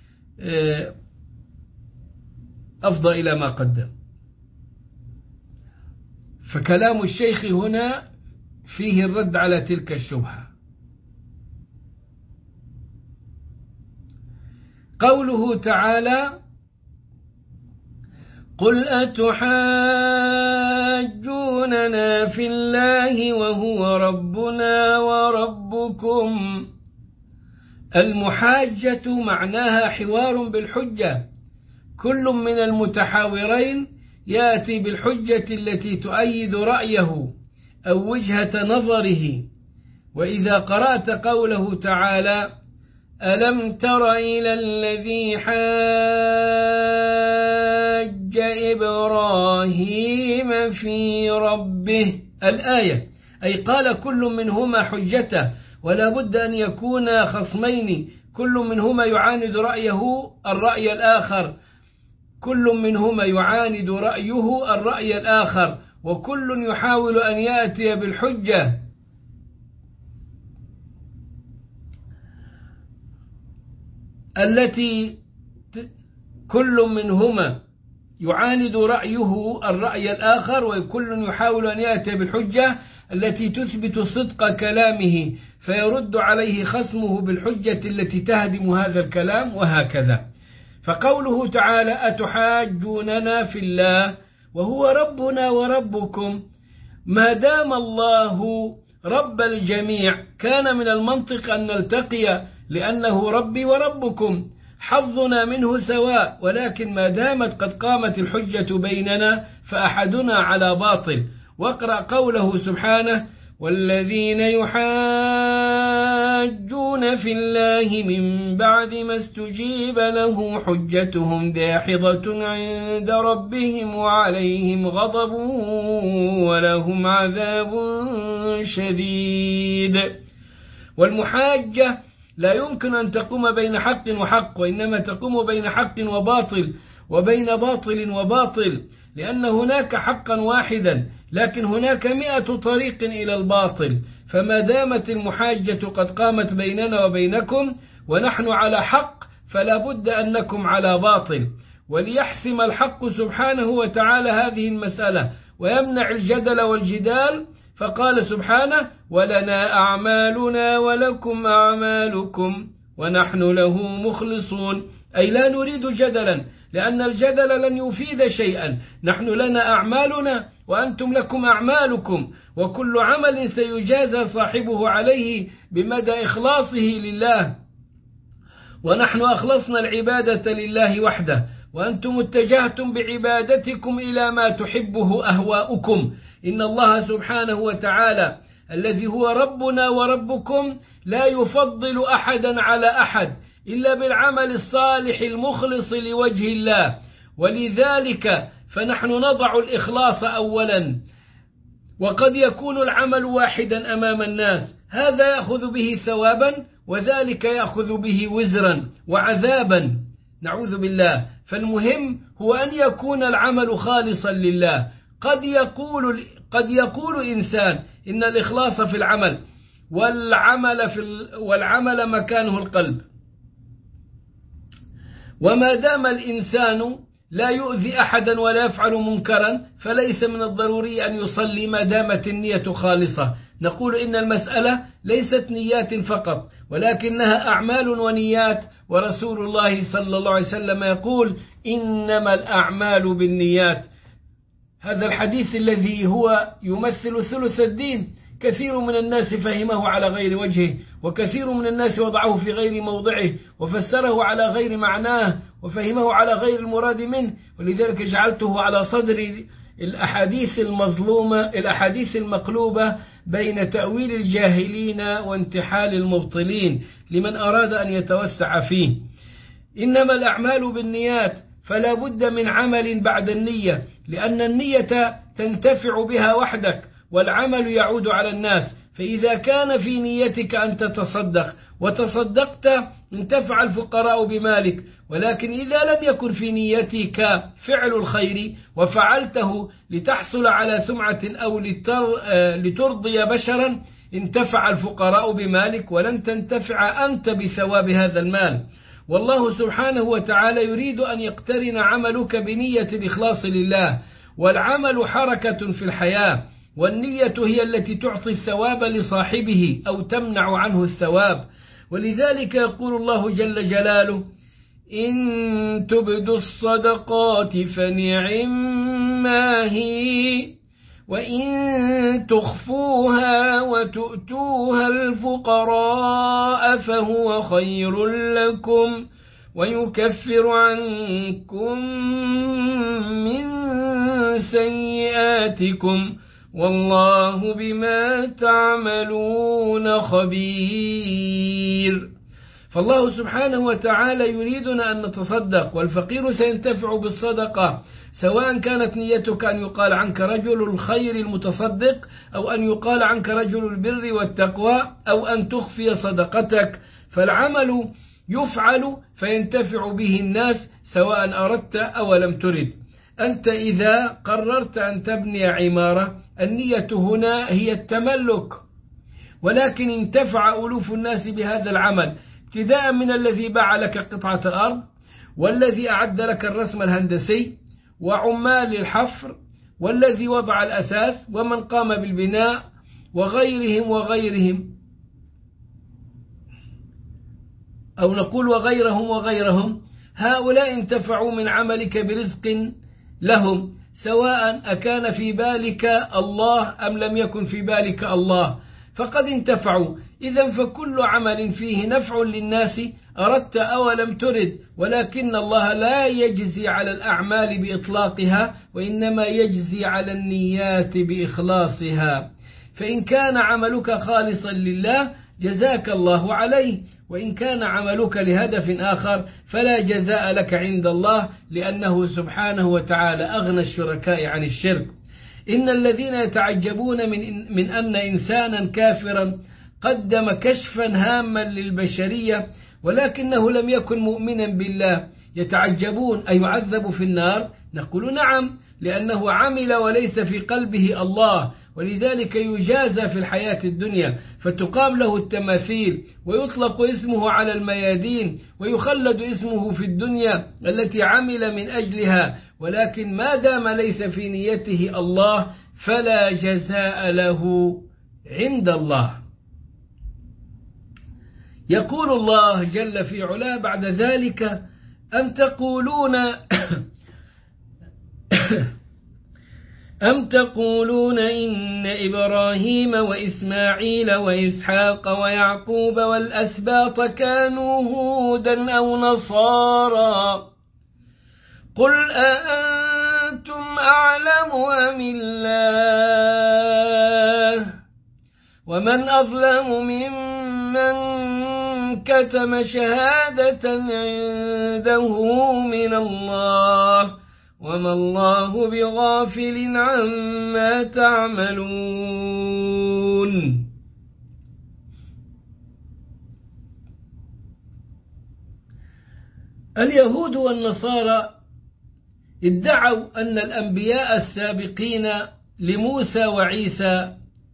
أفضى إلى ما قدم. فكلام الشيخ هنا فيه الرد على تلك الشبهة. قوله تعالى قل أتحاجوننا في الله وهو ربنا وربكم. المحاجة معناها حوار بالحجة، كل من المتحاورين يأتي بالحجة التي تؤيد رأيه أو وجهة نظره. وإذا قرأت قوله تعالى ألم تر إلى الذي حاج إبراهيم في ربه الآية، أي قال كل منهما حجته، ولا بد أن يكون خصمين كل منهما يعاند رأيه الرأي الآخر، كل منهما يعاند رأيه الرأي الآخر، وكل يحاول أن يأتي بالحجة التي كل منهما يعاند رأيه الرأي الآخر، وكل يحاول أن يأتي بالحجة التي تثبت صدق كلامه، فيرد عليه خصمه بالحجة التي تهدم هذا الكلام، وهكذا. فقوله تعالى أتحاجوننا في الله وهو ربنا وربكم، ما دام الله رب الجميع كان من المنطق أن نلتقي، لأنه ربي وربكم حظنا منه سواء، ولكن ما دامت قد قامت الحجة بيننا فأحدنا على باطل. واقرأ قوله سبحانه والذين يحاجون في الله من بعد ما استجيب له حجتهم داحضة عند ربهم وعليهم غضب ولهم عذاب شديد. والمحاجة لا يمكن أن تقوم بين حق وحق، وإنما تقوم بين حق وباطل وبين باطل وباطل، لأن هناك حقا واحدا لكن هناك مئة طريق إلى الباطل. فما دامت المحاجة قد قامت بيننا وبينكم ونحن على حق فلا بد أنكم على باطل. وليحسم الحق سبحانه وتعالى هذه المسألة ويمنع الجدل والجدال، فقال سبحانه ولنا أعمالنا ولكم أعمالكم ونحن له مخلصون، أي لا نريد جدلا، لأن الجدل لن يفيد شيئا. نحن لنا أعمالنا وأنتم لكم أعمالكم، وكل عمل سيجازى صاحبه عليه بمدى إخلاصه لله، ونحن أخلصنا العبادة لله وحده، وأنتم اتجهتم بعبادتكم إلى ما تحبه أهواؤكم. إن الله سبحانه وتعالى الذي هو ربنا وربكم لا يفضل أحدا على أحد، إلا بالعمل الصالح المخلص لوجه الله. ولذلك فنحن نضع الإخلاص أولا، وقد يكون العمل واحدا أمام الناس، هذا يأخذ به ثوابا وذلك يأخذ به وزرا وعذابا، نعوذ بالله. فالمهم هو أن يكون العمل خالصا لله. قد يقول قد يقول إنسان إن الإخلاص في العمل والعمل في والعمل مكانه القلب، وما دام الإنسان لا يؤذي أحدا ولا يفعل منكرا فليس من الضروري أن يصلي ما دامت النية خالصة. نقول إن المسألة ليست نيات فقط ولكنها أعمال ونيات، ورسول الله صلى الله عليه وسلم يقول إنما الأعمال بالنيات. هذا الحديث الذي هو يمثل ثلث الدين كثير من الناس فهمه على غير وجهه، وكثير من الناس وضعه في غير موضعه وفسره على غير معناه وفهمه على غير المراد منه. ولذلك جعلته على صدر الأحاديث المظلومة الأحاديث المقلوبة بين تأويل الجاهلين وانتحال المبطلين لمن أراد أن يتوسع فيه. إنما الأعمال بالنيات، فلا بد من عمل بعد النية، لأن النية تنتفع بها وحدك والعمل يعود على الناس. فإذا كان في نيتك أن تتصدق وتصدقت انتفع الفقراء بمالك، ولكن إذا لم يكن في نيتك فعل الخير وفعلته لتحصل على سمعة أو لترضي بشرا انتفع الفقراء بمالك ولن تنتفع أنت بثواب هذا المال. والله سبحانه وتعالى يريد أن يقترن عملك بنية الإخلاص لله. والعمل حركة في الحياة، والنية هي التي تعطي الثواب لصاحبه أو تمنع عنه الثواب. ولذلك يقول الله جل جلاله إن تبدوا الصدقات فنعما هي وإن تخفوها وتؤتوها الفقراء فهو خير لكم ويكفر عنكم من سيئاتكم والله بما تعملون خبير. فالله سبحانه وتعالى يريدنا أن نتصدق، والفقير سينتفع بالصدقة، سواء كانت نيتك أن يقال عنك رجل الخير المتصدق أو أن يقال عنك رجل البر والتقوى أو أن تخفي صدقتك. فالعمل يفعل فينتفع به الناس سواء أردت أو لم ترد. أنت إذا قررت أن تبني عمارة النية هنا هي التملك، ولكن انتفع ألوف الناس بهذا العمل، ابتداء من الذي باع لك قطعة الأرض والذي أعد لك الرسم الهندسي وعمال الحفر والذي وضع الأساس ومن قام بالبناء وغيرهم وغيرهم، أو نقول وغيرهم وغيرهم. هؤلاء انتفعوا من عملك برزق لهم، سواء أكان في بالك الله أم لم يكن في بالك الله، فقد انتفعوا. إذن فكل عمل فيه نفع للناس أردت أو لم ترد، ولكن الله لا يجزي على الأعمال بإطلاقها وإنما يجزي على النيات بإخلاصها. فإن كان عملك خالصا لله جزاك الله عليه، وإن كان عملك لهدف آخر فلا جزاء لك عند الله، لأنه سبحانه وتعالى أغنى الشركاء عن الشرك. إن الذين يتعجبون من, من أن إنسانا كافرا قدم كشفا هاما للبشرية ولكنه لم يكن مؤمنا بالله يتعجبون أيعذب في النار؟ نقول نعم، لأنه عمل وليس في قلبه الله، ولذلك يجازى في الحياة الدنيا فتقام له التماثيل ويطلق اسمه على الميادين ويخلد اسمه في الدنيا التي عمل من أجلها، ولكن ما دام ليس في نيته الله فلا جزاء له عند الله. يقول الله جل في علاه بعد ذلك أم تقولون أم تقولون إن إبراهيم وإسماعيل وإسحاق ويعقوب والأسباط كانوا هودا أو نصارى قل أأنتم أعلم أم الله ومن أظلم ممن كتم شهادة عنده من الله وما الله بغافل عما تعملون. اليهود والنصارى ادعوا أن الأنبياء السابقين لموسى وعيسى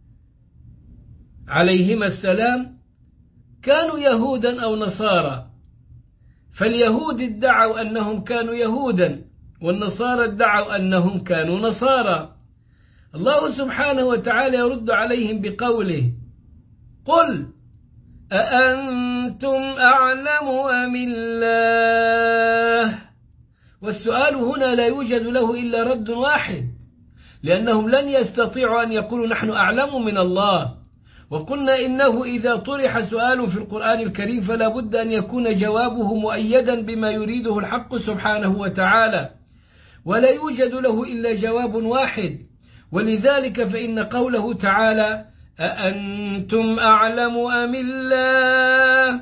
عليهما السلام كانوا يهودا أو نصارى، فاليهود ادعوا أنهم كانوا يهودا والنصارى ادعوا أنهم كانوا نصارى. الله سبحانه وتعالى يرد عليهم بقوله: قل أأنتم أعلم أم الله؟ والسؤال هنا لا يوجد له إلا رد واحد، لأنهم لن يستطيعوا أن يقولوا نحن أعلم من الله. وقلنا إنه إذا طرح سؤال في القرآن الكريم فلا بد أن يكون جوابه مؤيدا بما يريده الحق سبحانه وتعالى، ولا يوجد له إلا جواب واحد. ولذلك فإن قوله تعالى أأنتم أعلم أم الله،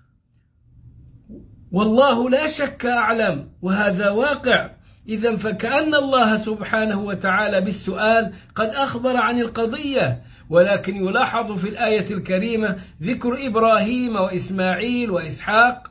والله لا شك أعلم، وهذا واقع. إذن فكأن الله سبحانه وتعالى بالسؤال قد أخبر عن القضية، ولكن يلاحظ في الآية الكريمة ذكر إبراهيم وإسماعيل وإسحاق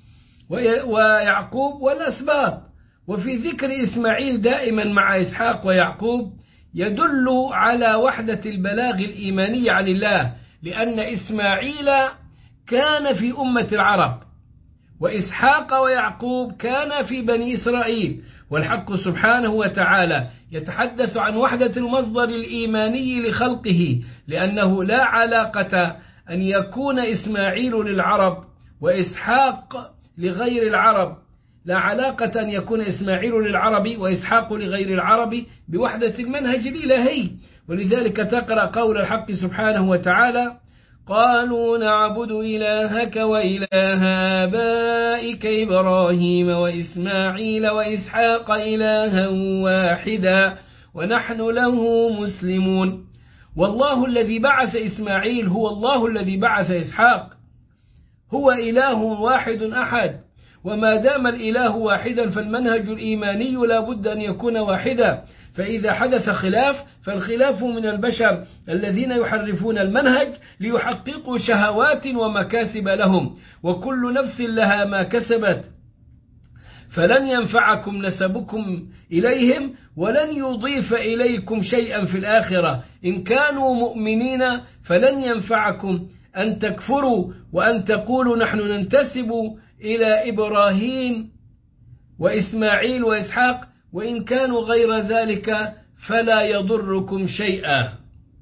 ويعقوب والأسباط، وفي ذكر إسماعيل دائما مع إسحاق ويعقوب يدل على وحدة البلاغ الإيماني عن الله، لأن إسماعيل كان في أمة العرب وإسحاق ويعقوب كان في بني إسرائيل. والحق سبحانه وتعالى يتحدث عن وحدة المصدر الإيماني لخلقه، لأنه لا علاقة أن يكون إسماعيل للعرب وإسحاق لغير العرب، لا علاقة أن يكون إسماعيل للعرب وإسحاق لغير العرب بوحدة المنهج الإلهي. ولذلك تقرأ قول الحق سبحانه وتعالى: قالوا نعبد إلهك وإله آبائك إبراهيم وإسماعيل وإسحاق إلها واحدا ونحن له مسلمون. والله الذي بعث إسماعيل هو الله الذي بعث إسحاق، هو إله واحد أحد، وما دام الإله واحدا فالمنهج الإيماني لا بد أن يكون واحدا. فإذا حدث خلاف فالخلاف من البشر الذين يحرفون المنهج ليحققوا شهوات ومكاسب لهم، وكل نفس لها ما كسبت، فلن ينفعكم نسبكم إليهم ولن يضيف إليكم شيئا في الآخرة. إن كانوا مؤمنين فلن ينفعكم أن تكفروا وأن تقولوا نحن ننتسب إلى إبراهيم وإسماعيل وإسحاق، وإن كانوا غير ذلك فلا يضركم شيئا.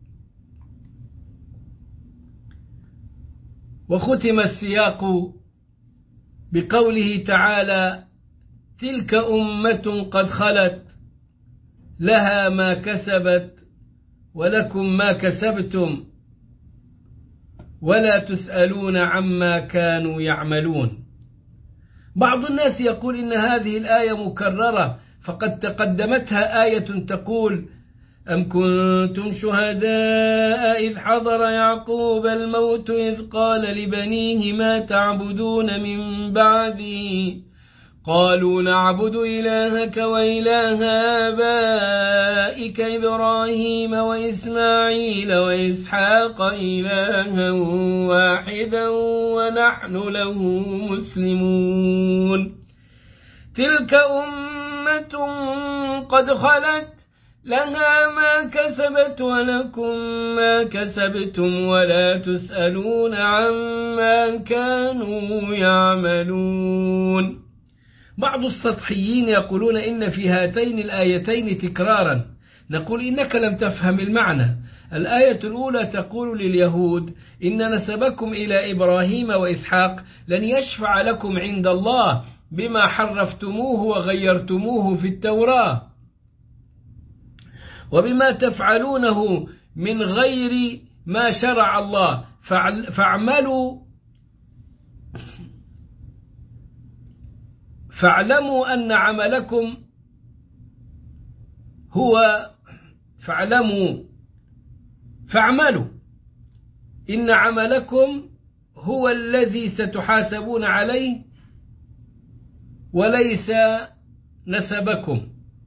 وختم السياق بقوله تعالى: تلك أمة قد خلت لها ما كسبت ولكم ما كسبتم ولا تسألون عما كانوا يعملون. بعض الناس يقول إن هذه الآية مكررة، فقد تقدمتها آية تقول: أم كنتم شهداء إذ حضر يعقوب الموت إذ قال لبنيه ما تعبدون من بعدي قالوا نعبد إلهك وإله آبائك إبراهيم وإسماعيل وإسحاق إلها واحدا ونحن له مسلمون. تلك أمة قد خلت لها ما كسبت ولكم ما كسبتم ولا تسألون عما كانوا يعملون. بعض السطحيين يقولون إن في هاتين الآيتين تكرارا، نقول إنك لم تفهم المعنى. الآية الأولى تقول لليهود: إن نسبكم إلى إبراهيم وإسحاق لن يشفع لكم عند الله بما حرفتموه وغيرتموه في التوراة وبما تفعلونه من غير ما شرع الله، فاعملوا فاعلموا أن عملكم هو فاعلموا فاعملوا إن عملكم هو الذي ستحاسبون عليه وليس نسبكم.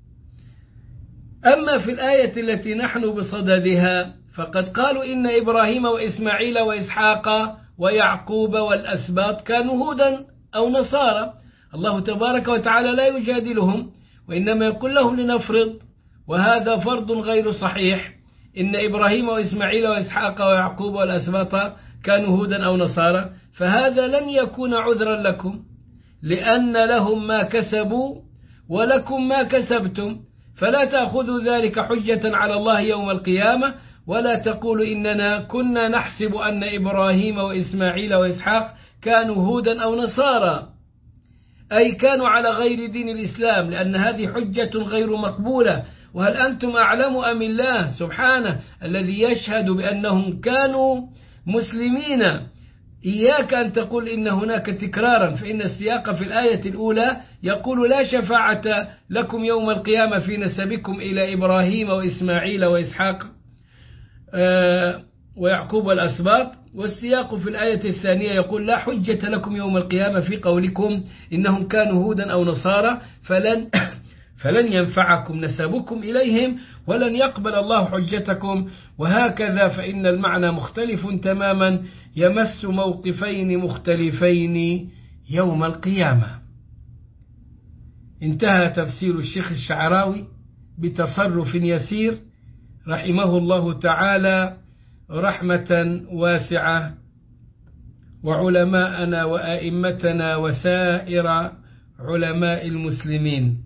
أما في الآية التي نحن بصددها فقد قالوا إن إبراهيم وإسماعيل وإسحاق ويعقوب والأسباط كانوا هودا أو نصارى. الله تبارك وتعالى لا يجادلهم، وإنما يقول لهم لنفرض، وهذا فرض غير صحيح، إن إبراهيم وإسماعيل وإسحاق ويعقوب والأسباط كانوا هودا أو نصارى، فهذا لن يكون عذرا لكم، لأن لهم ما كسبوا ولكم ما كسبتم، فلا تأخذوا ذلك حجة على الله يوم القيامة، ولا تقولوا إننا كنا نحسب أن إبراهيم وإسماعيل وإسحاق كانوا هودا أو نصارى، أي كانوا على غير دين الإسلام، لأن هذه حجة غير مقبولة. وهل أنتم أعلم أم الله سبحانه الذي يشهد بأنهم كانوا مسلمين؟ إياك أن تقول إن هناك تكرارا، فإن السياق في الآية الأولى يقول لا شفاعة لكم يوم القيامة في نسبكم إلى إبراهيم وإسماعيل وإسحاق ويعقوب والأسباط، والسياق في الآية الثانية يقول لا حجة لكم يوم القيامة في قولكم إنهم كانوا هودا أو نصارى، فلن فلن ينفعكم نسبكم إليهم ولن يقبل الله حجتكم. وهكذا فإن المعنى مختلف تماما، يمس موقفين مختلفين يوم القيامة. انتهى تفسير الشيخ الشعراوي بتصرف يسير رحمه الله تعالى رحمة واسعة، وعلماءنا وآئمتنا وسائر علماء المسلمين.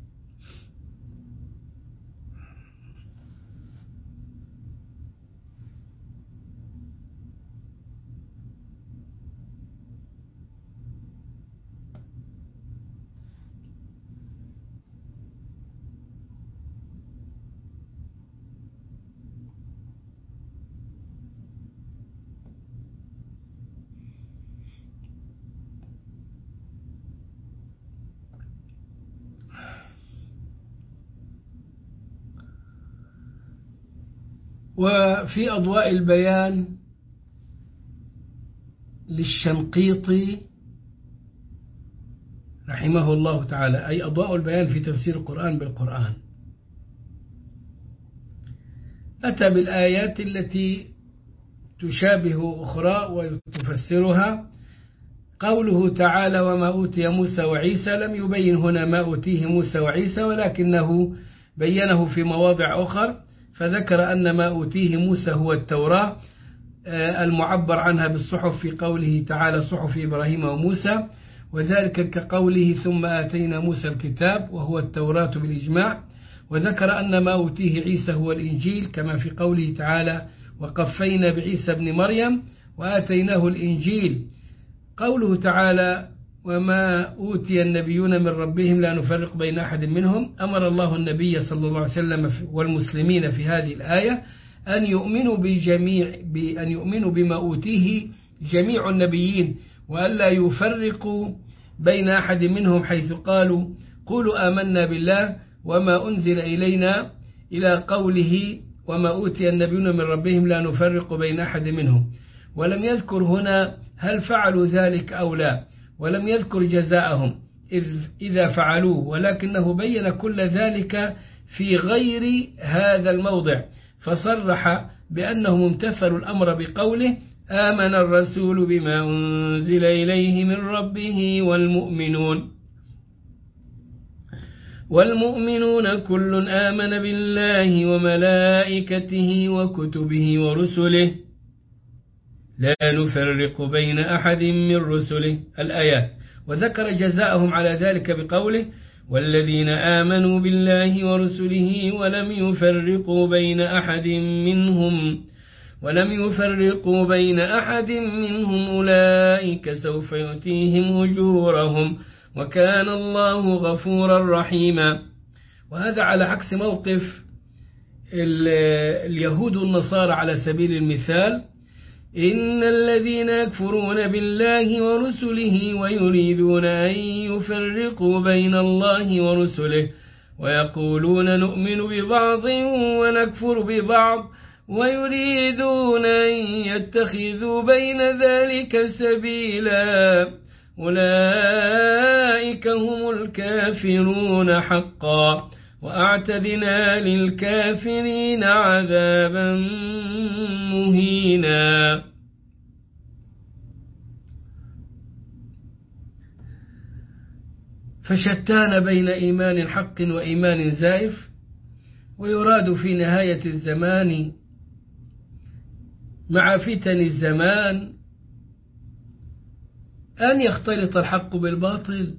وفي أضواء البيان للشنقيطي رحمه الله تعالى، أي أضواء البيان في تفسير القرآن بالقرآن، أتى بالآيات التي تشابه أخرى وتفسرها. قوله تعالى وما أوتي موسى وعيسى، لم يبين هنا ما أوتيه موسى وعيسى، ولكنه بينه في مواضع أخرى، فذكر أن ما أوتيه موسى هو التوراة المعبر عنها بالصحف في قوله تعالى صحف إبراهيم وموسى، وذلك كقوله ثم آتينا موسى الكتاب وهو التوراة بالإجماع. وذكر أن ما أوتيه عيسى هو الإنجيل كما في قوله تعالى وقفينا بعيسى بن مريم وآتيناه الإنجيل. قوله تعالى وما أوتي النبيون من ربهم لا نفرق بين أحد منهم، أمر الله النبي صلى الله عليه وسلم والمسلمين في هذه الآية أن يؤمنوا بجميع بأن يؤمنوا بما أوتيه جميع النبيين، وألا يفرقوا بين أحد منهم، حيث قالوا قولوا آمنا بالله وما أنزل إلينا، إلى قوله وما أوتي النبيون من ربهم لا نفرق بين أحد منهم. ولم يذكر هنا هل فعلوا ذلك أو لا، ولم يذكر جزاءهم إذا فعلوه، ولكنه بين كل ذلك في غير هذا الموضع، فصرح بأنهم امتثلوا الأمر بقوله آمن الرسول بما أنزل إليه من ربه والمؤمنون والمؤمنون كل آمن بالله وملائكته وكتبه ورسله لا نفرق بين أحد من رسله الآيات. وذكر جزاءهم على ذلك بقوله والذين آمنوا بالله ورسله ولم يفرقوا بين أحد منهم ولم يفرقوا بين أحد منهم أولئك سوف يؤتيهم أجورهم وكان الله غفورا رحيما. وهذا على عكس موقف اليهود والنصارى على سبيل المثال، إن الذين يكفرون بالله ورسله ويريدون أن يفرقوا بين الله ورسله ويقولون نؤمن ببعض ونكفر ببعض ويريدون أن يتخذوا بين ذلك سبيلا أولئك هم الكافرون حقا وأعتدنا للكافرين عذابا مهينا. فشتان بين إيمان حق وإيمان زائف، ويراد في نهاية الزمان مع فتن الزمان أن يختلط الحق بالباطل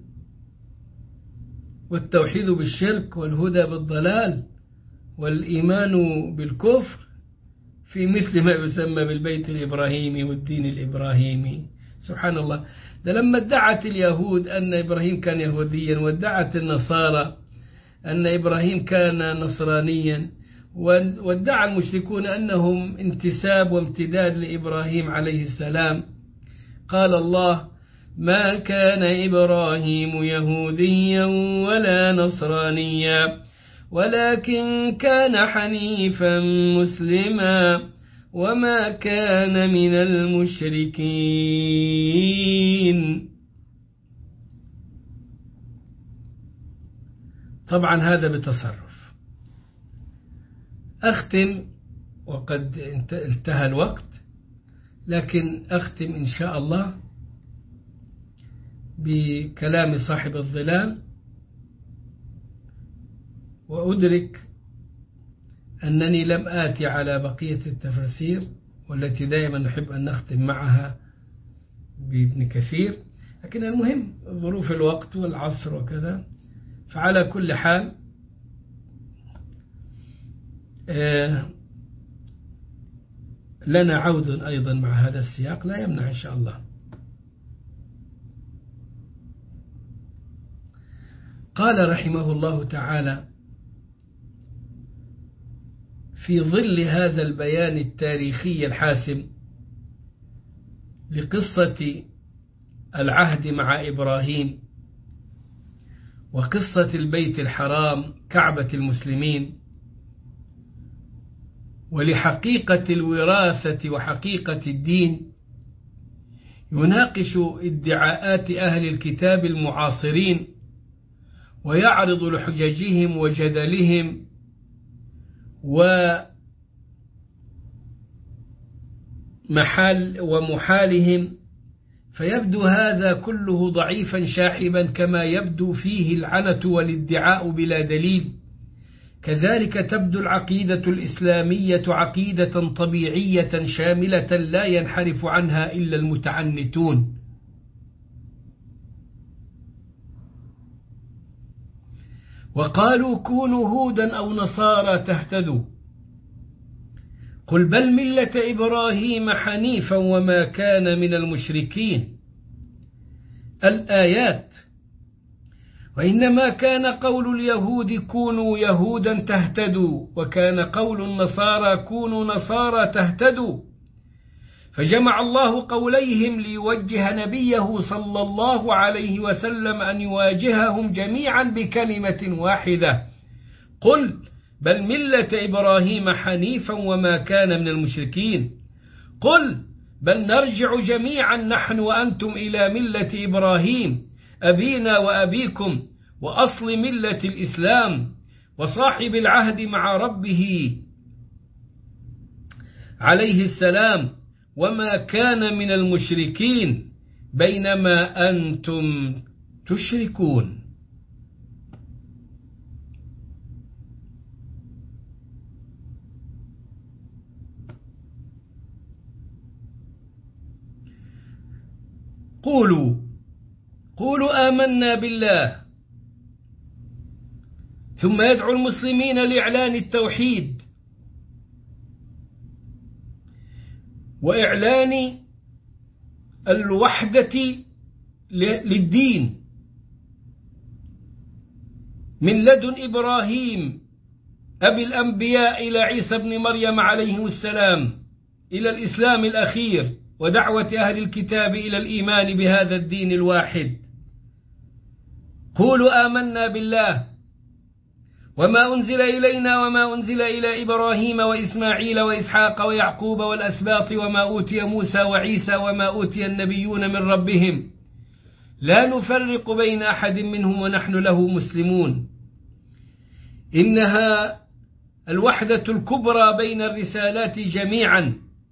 والتوحيد بالشرك والهدى بالضلال والإيمان بالكفر في مثل ما يسمى بالبيت الإبراهيمي والدين الإبراهيمي. سبحان الله، ده لما ادعت اليهود أن إبراهيم كان يهوديا، وادعت النصارى أن إبراهيم كان نصرانيا، وادعى المشركون أنهم انتساب وامتداد لإبراهيم عليه السلام. قال الله: ما كان إبراهيم يهوديا ولا نصرانيا ولكن كان حنيفا مسلما وما كان من المشركين. طبعا هذا بتصرف. أختم وقد انتهى الوقت، لكن أختم إن شاء الله بكلام صاحب الظلال، وأدرك أنني لم آتي على بقية التفاسير والتي دائما نحب أن نختم معها بابن كثير، لكن المهم ظروف الوقت والعصر وكذا. فعلى كل حال لنا عود أيضا مع هذا السياق لا يمنع إن شاء الله. قال رحمه الله تعالى: في ظل هذا البيان التاريخي الحاسم لقصة العهد مع إبراهيم وقصة البيت الحرام كعبة المسلمين، ولحقيقة الوراثة وحقيقة الدين، يناقش ادعاءات أهل الكتاب المعاصرين ويعرض لحججهم وجدلهم ومحال ومحالهم، فيبدو هذا كله ضعيفا شاحبا كما يبدو فيه العنة والادعاء بلا دليل. كذلك تبدو العقيدة الإسلامية عقيدة طبيعية شاملة لا ينحرف عنها إلا المتعنتون. وقالوا كونوا هودا أو نصارى تهتدوا، قل بل ملة إبراهيم حنيفا وما كان من المشركين. الآيات: وإنما كان قول اليهود كونوا يهودا تهتدوا، وكان قول النصارى كونوا نصارى تهتدوا، فجمع الله قوليهم ليوجه نبيه صلى الله عليه وسلم أن يواجههم جميعا بكلمة واحدة: قل بل ملة إبراهيم حنيفا وما كان من المشركين. قل بل نرجع جميعا نحن وأنتم إلى ملة إبراهيم أبينا وأبيكم وأصل ملة الإسلام وصاحب العهد مع ربه عليه السلام، وما كان من المشركين بينما أنتم تشركون. قولوا قولوا آمنا بالله، ثم يدعو المسلمين لإعلان التوحيد وإعلان الوحدة للدين من لدن إبراهيم أبي الأنبياء إلى عيسى بن مريم عليه السلام إلى الإسلام الأخير ودعوة أهل الكتاب إلى الإيمان بهذا الدين الواحد. قولوا آمنا بالله، وما أنزل إلينا وما أنزل إلى إبراهيم وإسماعيل وإسحاق ويعقوب والأسباط وما أوتي موسى وعيسى وما أوتي النبيون من ربهم لا نفرق بين أحد منهم ونحن له مسلمون. إنها الوحدة الكبرى بين الرسالات جميعا،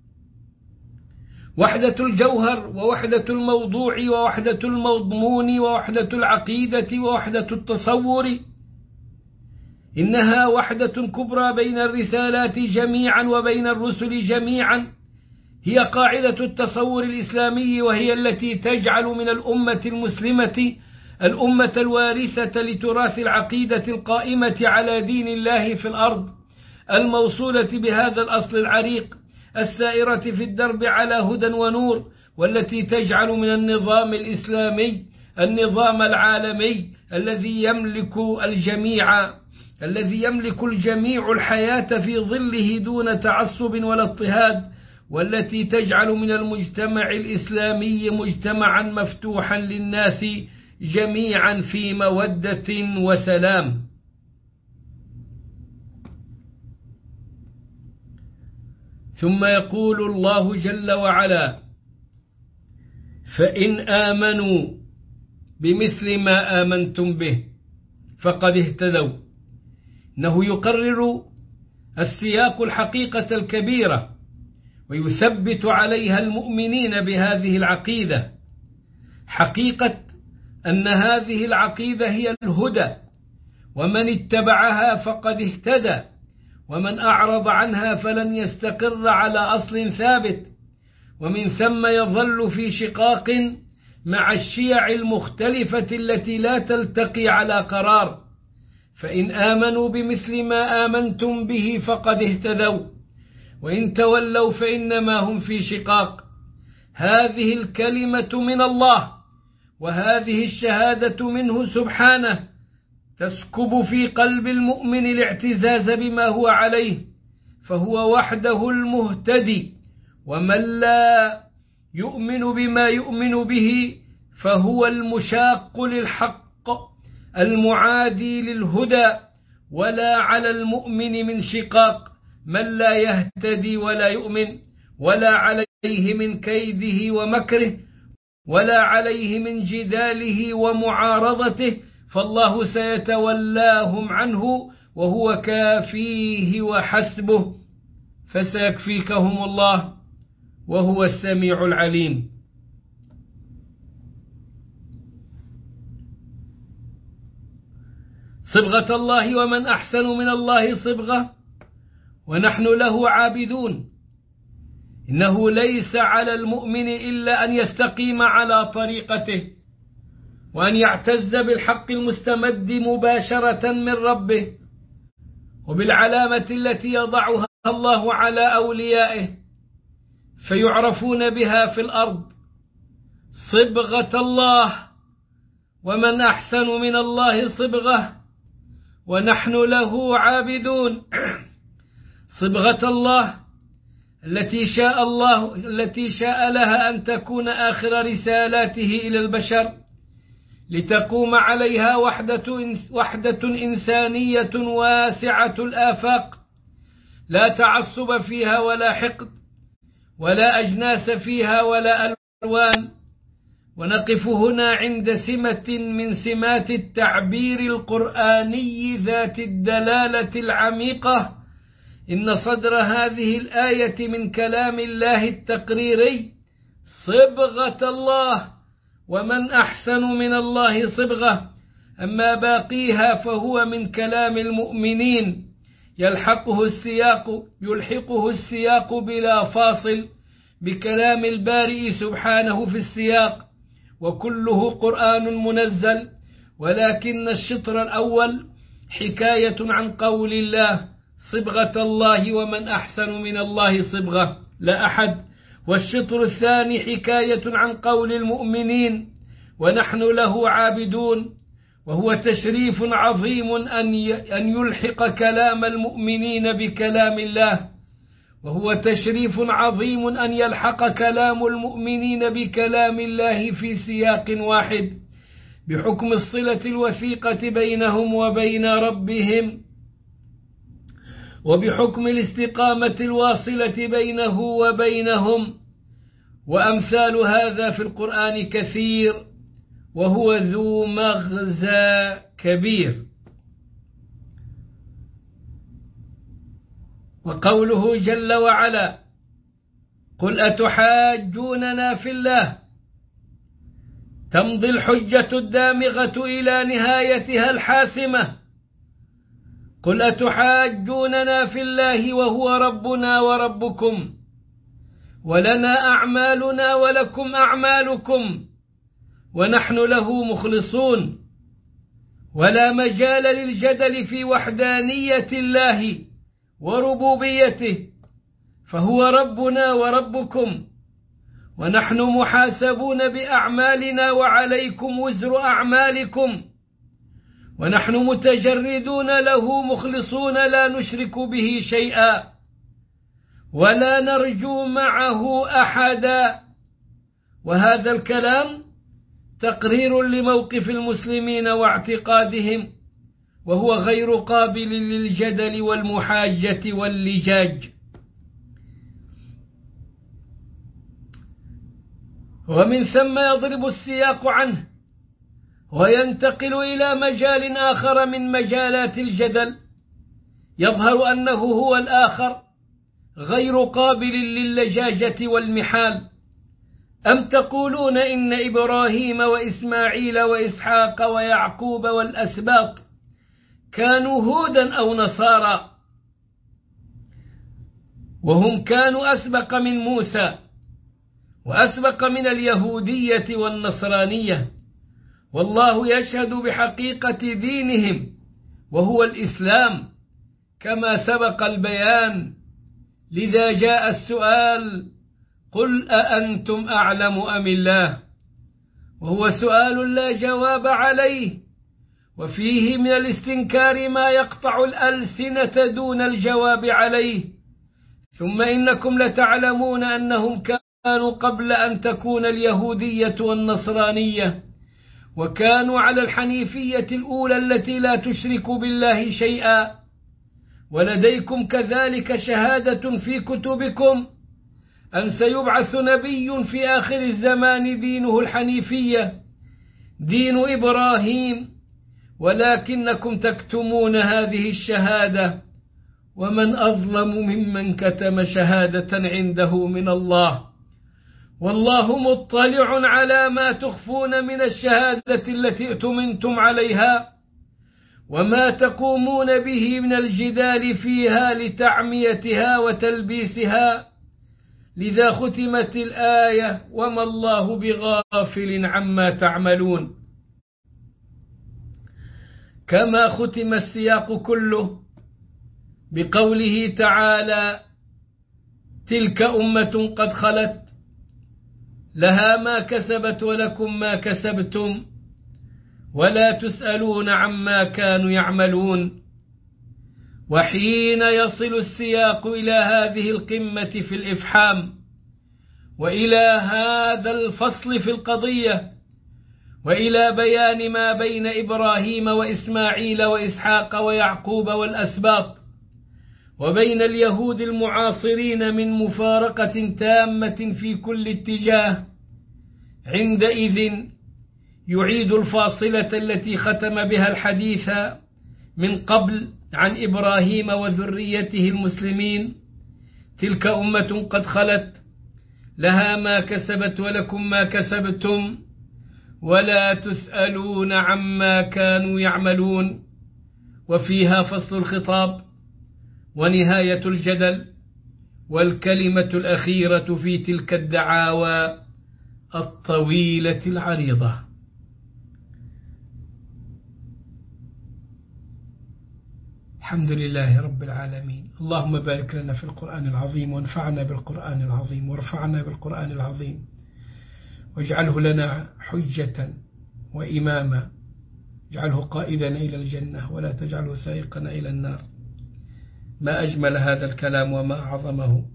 وحدة الجوهر ووحدة الموضوع ووحدة المضمون ووحدة العقيدة ووحدة التصور. إنها وحدة كبرى بين الرسالات جميعا وبين الرسل جميعا، هي قاعدة التصور الإسلامي، وهي التي تجعل من الأمة المسلمة الأمة الوارثة لتراث العقيدة القائمة على دين الله في الأرض، الموصولة بهذا الأصل العريق، السائرة في الدرب على هدى ونور، والتي تجعل من النظام الإسلامي النظام العالمي الذي يملك الجميع الذي يملك الجميع الحياة في ظله دون تعصب ولا اضطهاد، والتي تجعل من المجتمع الإسلامي مجتمعا مفتوحا للناس جميعا في مودة وسلام. ثم يقول الله جل وعلا: فإن آمنوا بمثل ما آمنتم به فقد اهتدوا. إنه يقرر السياق الحقيقة الكبيرة ويثبت عليها المؤمنين بهذه العقيدة، حقيقة أن هذه العقيدة هي الهدى، ومن اتبعها فقد اهتدى، ومن أعرض عنها فلن يستقر على أصل ثابت، ومن ثم يظل في شقاق مع الشيع المختلفة التي لا تلتقي على قرار. فإن آمنوا بمثل ما آمنتم به فقد اهتدوا، وإن تولوا فإنما هم في شقاق. هذه الكلمة من الله، وهذه الشهادة منه سبحانه، تسكب في قلب المؤمن الاعتزاز بما هو عليه، فهو وحده المهتدي، ومن لا يؤمن بما يؤمن به فهو المشاق للحق المعادي للهدى. ولا على المؤمن من شقاق من لا يهتدي ولا يؤمن، ولا عليه من كيده ومكره، ولا عليه من جداله ومعارضته، فالله سيتولاهم عنه وهو كافيه وحسبه، فسيكفيكهم الله وهو السميع العليم. صبغة الله، ومن أحسن من الله صبغة ونحن له عابدون. إنه ليس على المؤمن إلا أن يستقيم على طريقته، وأن يعتز بالحق المستمد مباشرة من ربه، وبالعلامة التي يضعها الله على أوليائه فيعرفون بها في الأرض: صبغة الله، ومن أحسن من الله صبغة ونحن له عابدون. صبغة الله التي شاء الله التي شاء لها أن تكون آخر رسالاته إلى البشر، لتقوم عليها وحدة وحدة إنسانية واسعة الآفاق، لا تعصب فيها ولا حقد، ولا أجناس فيها ولا ألوان. ونقف هنا عند سمة من سمات التعبير القرآني ذات الدلالة العميقة. إن صدر هذه الآية من كلام الله التقريري: صبغة الله، ومن أحسن من الله صبغة. أما باقيها فهو من كلام المؤمنين، يلحقه السياق يلحقه السياق بلا فاصل بكلام البارئ سبحانه في السياق، وكله قرآن منزل، ولكن الشطر الأول حكاية عن قول الله: صبغة الله، ومن أحسن من الله صبغة، لا أحد. والشطر الثاني حكاية عن قول المؤمنين: ونحن له عابدون، وهو تشريف عظيم أن يلحق كلام المؤمنين بكلام الله، وهو تشريف عظيم أن يلحق كلام المؤمنين بكلام الله في سياق واحد، بحكم الصلة الوثيقة بينهم وبين ربهم وبحكم الاستقامة الواصلة بينه وبينهم. وأمثال هذا في القرآن كثير، وهو ذو مغزى كبير. وقوله جل وعلا: قل أتحاجوننا في الله، تمضي الحجة الدامغة إلى نهايتها الحاسمة. قل أتحاجوننا في الله وهو ربنا وربكم، ولنا أعمالنا ولكم أعمالكم، ونحن له مخلصون. ولا مجال للجدل في وحدانية الله وربوبيته، فهو ربنا وربكم، ونحن محاسبون بأعمالنا وعليكم وزر أعمالكم، ونحن متجردون له مخلصون لا نشرك به شيئا ولا نرجو معه أحدا. وهذا الكلام تقرير لموقف المسلمين واعتقادهم، وهو غير قابل للجدل والمحاجة واللجاج. ومن ثم يضرب السياق عنه وينتقل إلى مجال آخر من مجالات الجدل، يظهر أنه هو الآخر غير قابل للجاجة والمحال. أم تقولون إن إبراهيم وإسماعيل وإسحاق ويعقوب والأسباط كانوا هودا أو نصارى، وهم كانوا أسبق من موسى وأسبق من اليهودية والنصرانية، والله يشهد بحقيقة دينهم وهو الإسلام كما سبق البيان. لذا جاء السؤال: قل أأنتم أعلم أم الله؟ وهو سؤال لا جواب عليه، وفيه من الاستنكار ما يقطع الألسنة دون الجواب عليه. ثم إنكم لتعلمون أنهم كانوا قبل أن تكون اليهودية والنصرانية، وكانوا على الحنيفية الأولى التي لا تشرك بالله شيئا. ولديكم كذلك شهادة في كتبكم أن سيبعث نبي في آخر الزمان دينه الحنيفية، دين إبراهيم، ولكنكم تكتمون هذه الشهادة. ومن أظلم ممن كتم شهادة عنده من الله، والله مطلع على ما تخفون من الشهادة التي ائتمنتم عليها وما تقومون به من الجدال فيها لتعميتها وتلبيسها. لذا ختمت الآية: وما الله بغافل عما تعملون. كما ختم السياق كله بقوله تعالى: تلك أمة قد خلت لها ما كسبت ولكم ما كسبتم ولا تسألون عما كانوا يعملون. وحين يصل السياق إلى هذه القمة في الإفحام وإلى هذا الفصل في القضية وإلى بيان ما بين إبراهيم وإسماعيل وإسحاق ويعقوب والأسباط وبين اليهود المعاصرين من مفارقة تامة في كل اتجاه، عندئذ يعيد الفاصلة التي ختم بها الحديث من قبل عن إبراهيم وذريته المسلمين: تلك أمة قد خلت لها ما كسبت ولكم ما كسبتم ولا تسألون عما كانوا يعملون. وفيها فصل الخطاب ونهاية الجدل والكلمة الأخيرة في تلك الدعاوى الطويلة العريضة. الحمد لله رب العالمين. اللهم بارك لنا في القرآن العظيم وانفعنا بالقرآن العظيم وارفعنا بالقرآن العظيم واجعله لنا حجة وإماما، اجعله قائدنا إلى الجنة ولا تجعله سائقنا إلى النار. ما أجمل هذا الكلام وما أعظمه،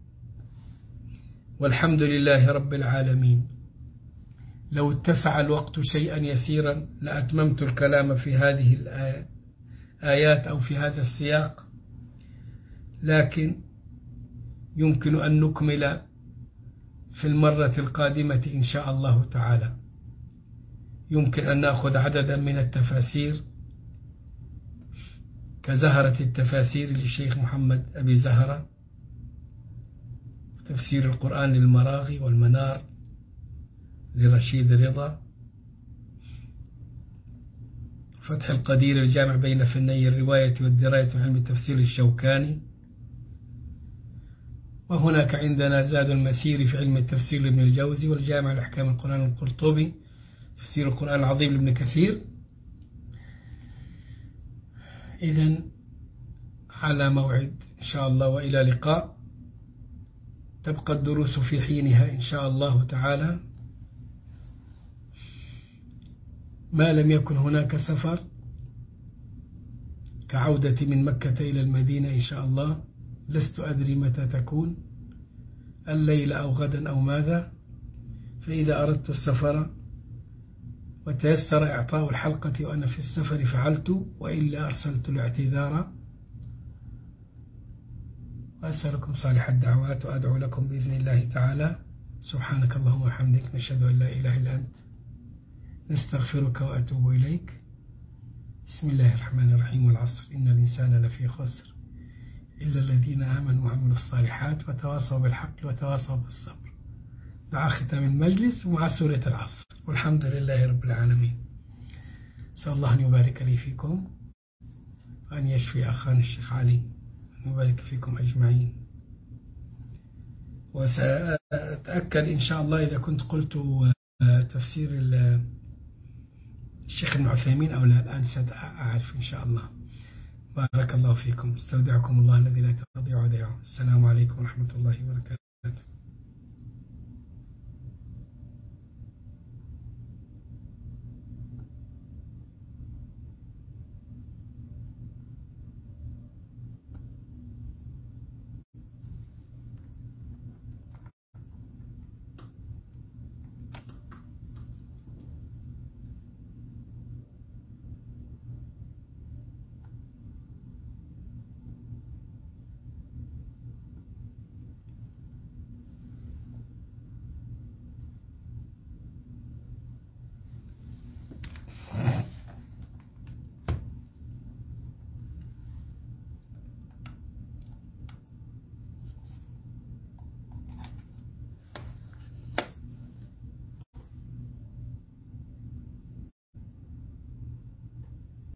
والحمد لله رب العالمين. لو اتسع الوقت شيئا يسيرا لأتممت الكلام في هذه الآيات أو في هذا السياق، لكن يمكن أن نكمل في المرة القادمة إن شاء الله تعالى. يمكن أن نأخذ عددا من التفاسير كزهرة التفاسير للشيخ محمد أبي زهرة، تفسير القرآن للمراغي، والمنار لرشيد رضا، فتح القدير الجامع بين فني الرواية والدراية وعلم التفسير الشوكاني. وهناك عندنا زاد المسير في علم التفسير لابن الجوزي، والجامع لأحكام القرآن القرطبي، تفسير القرآن العظيم لابن كثير. إذن على موعد إن شاء الله، وإلى لقاء. تبقى الدروس في حينها إن شاء الله تعالى، ما لم يكن هناك سفر كعودة من مكة إلى المدينة إن شاء الله. لست أدري متى تكون، الليلة أو غدا أو ماذا. فإذا أردت السفر وتيسر إعطاء الحلقة وأنا في السفر فعلت، وإلا أرسلت الاعتذار. وأسألكم صالح الدعوات وأدعو لكم بإذن الله تعالى. سبحانك اللهم وبحمدك، نشهد أن لا إله إلا أنت، نستغفرك وأتوب إليك. بسم الله الرحمن الرحيم. والعصر إن الإنسان لفي خسر إلا الذين آمنوا وعملوا الصالحات وتواصوا بالحق وتواصوا بالصبر. دعاء ختام المجلس مع سورة العصر. والحمد لله رب العالمين. أسأل الله أن يبارك لي فيكم، وأن يشفي أخانا الشيخ علي، أن يبارك فيكم أجمعين. وسأتأكد إن شاء الله إذا كنت قلت تفسير الشيخ ابن عثيمين أو لا، الآن سأعرف إن شاء الله. بارك الله فيكم. استودعكم الله الذي لا تضيع ودائعه. السلام عليكم ورحمة الله وبركاته.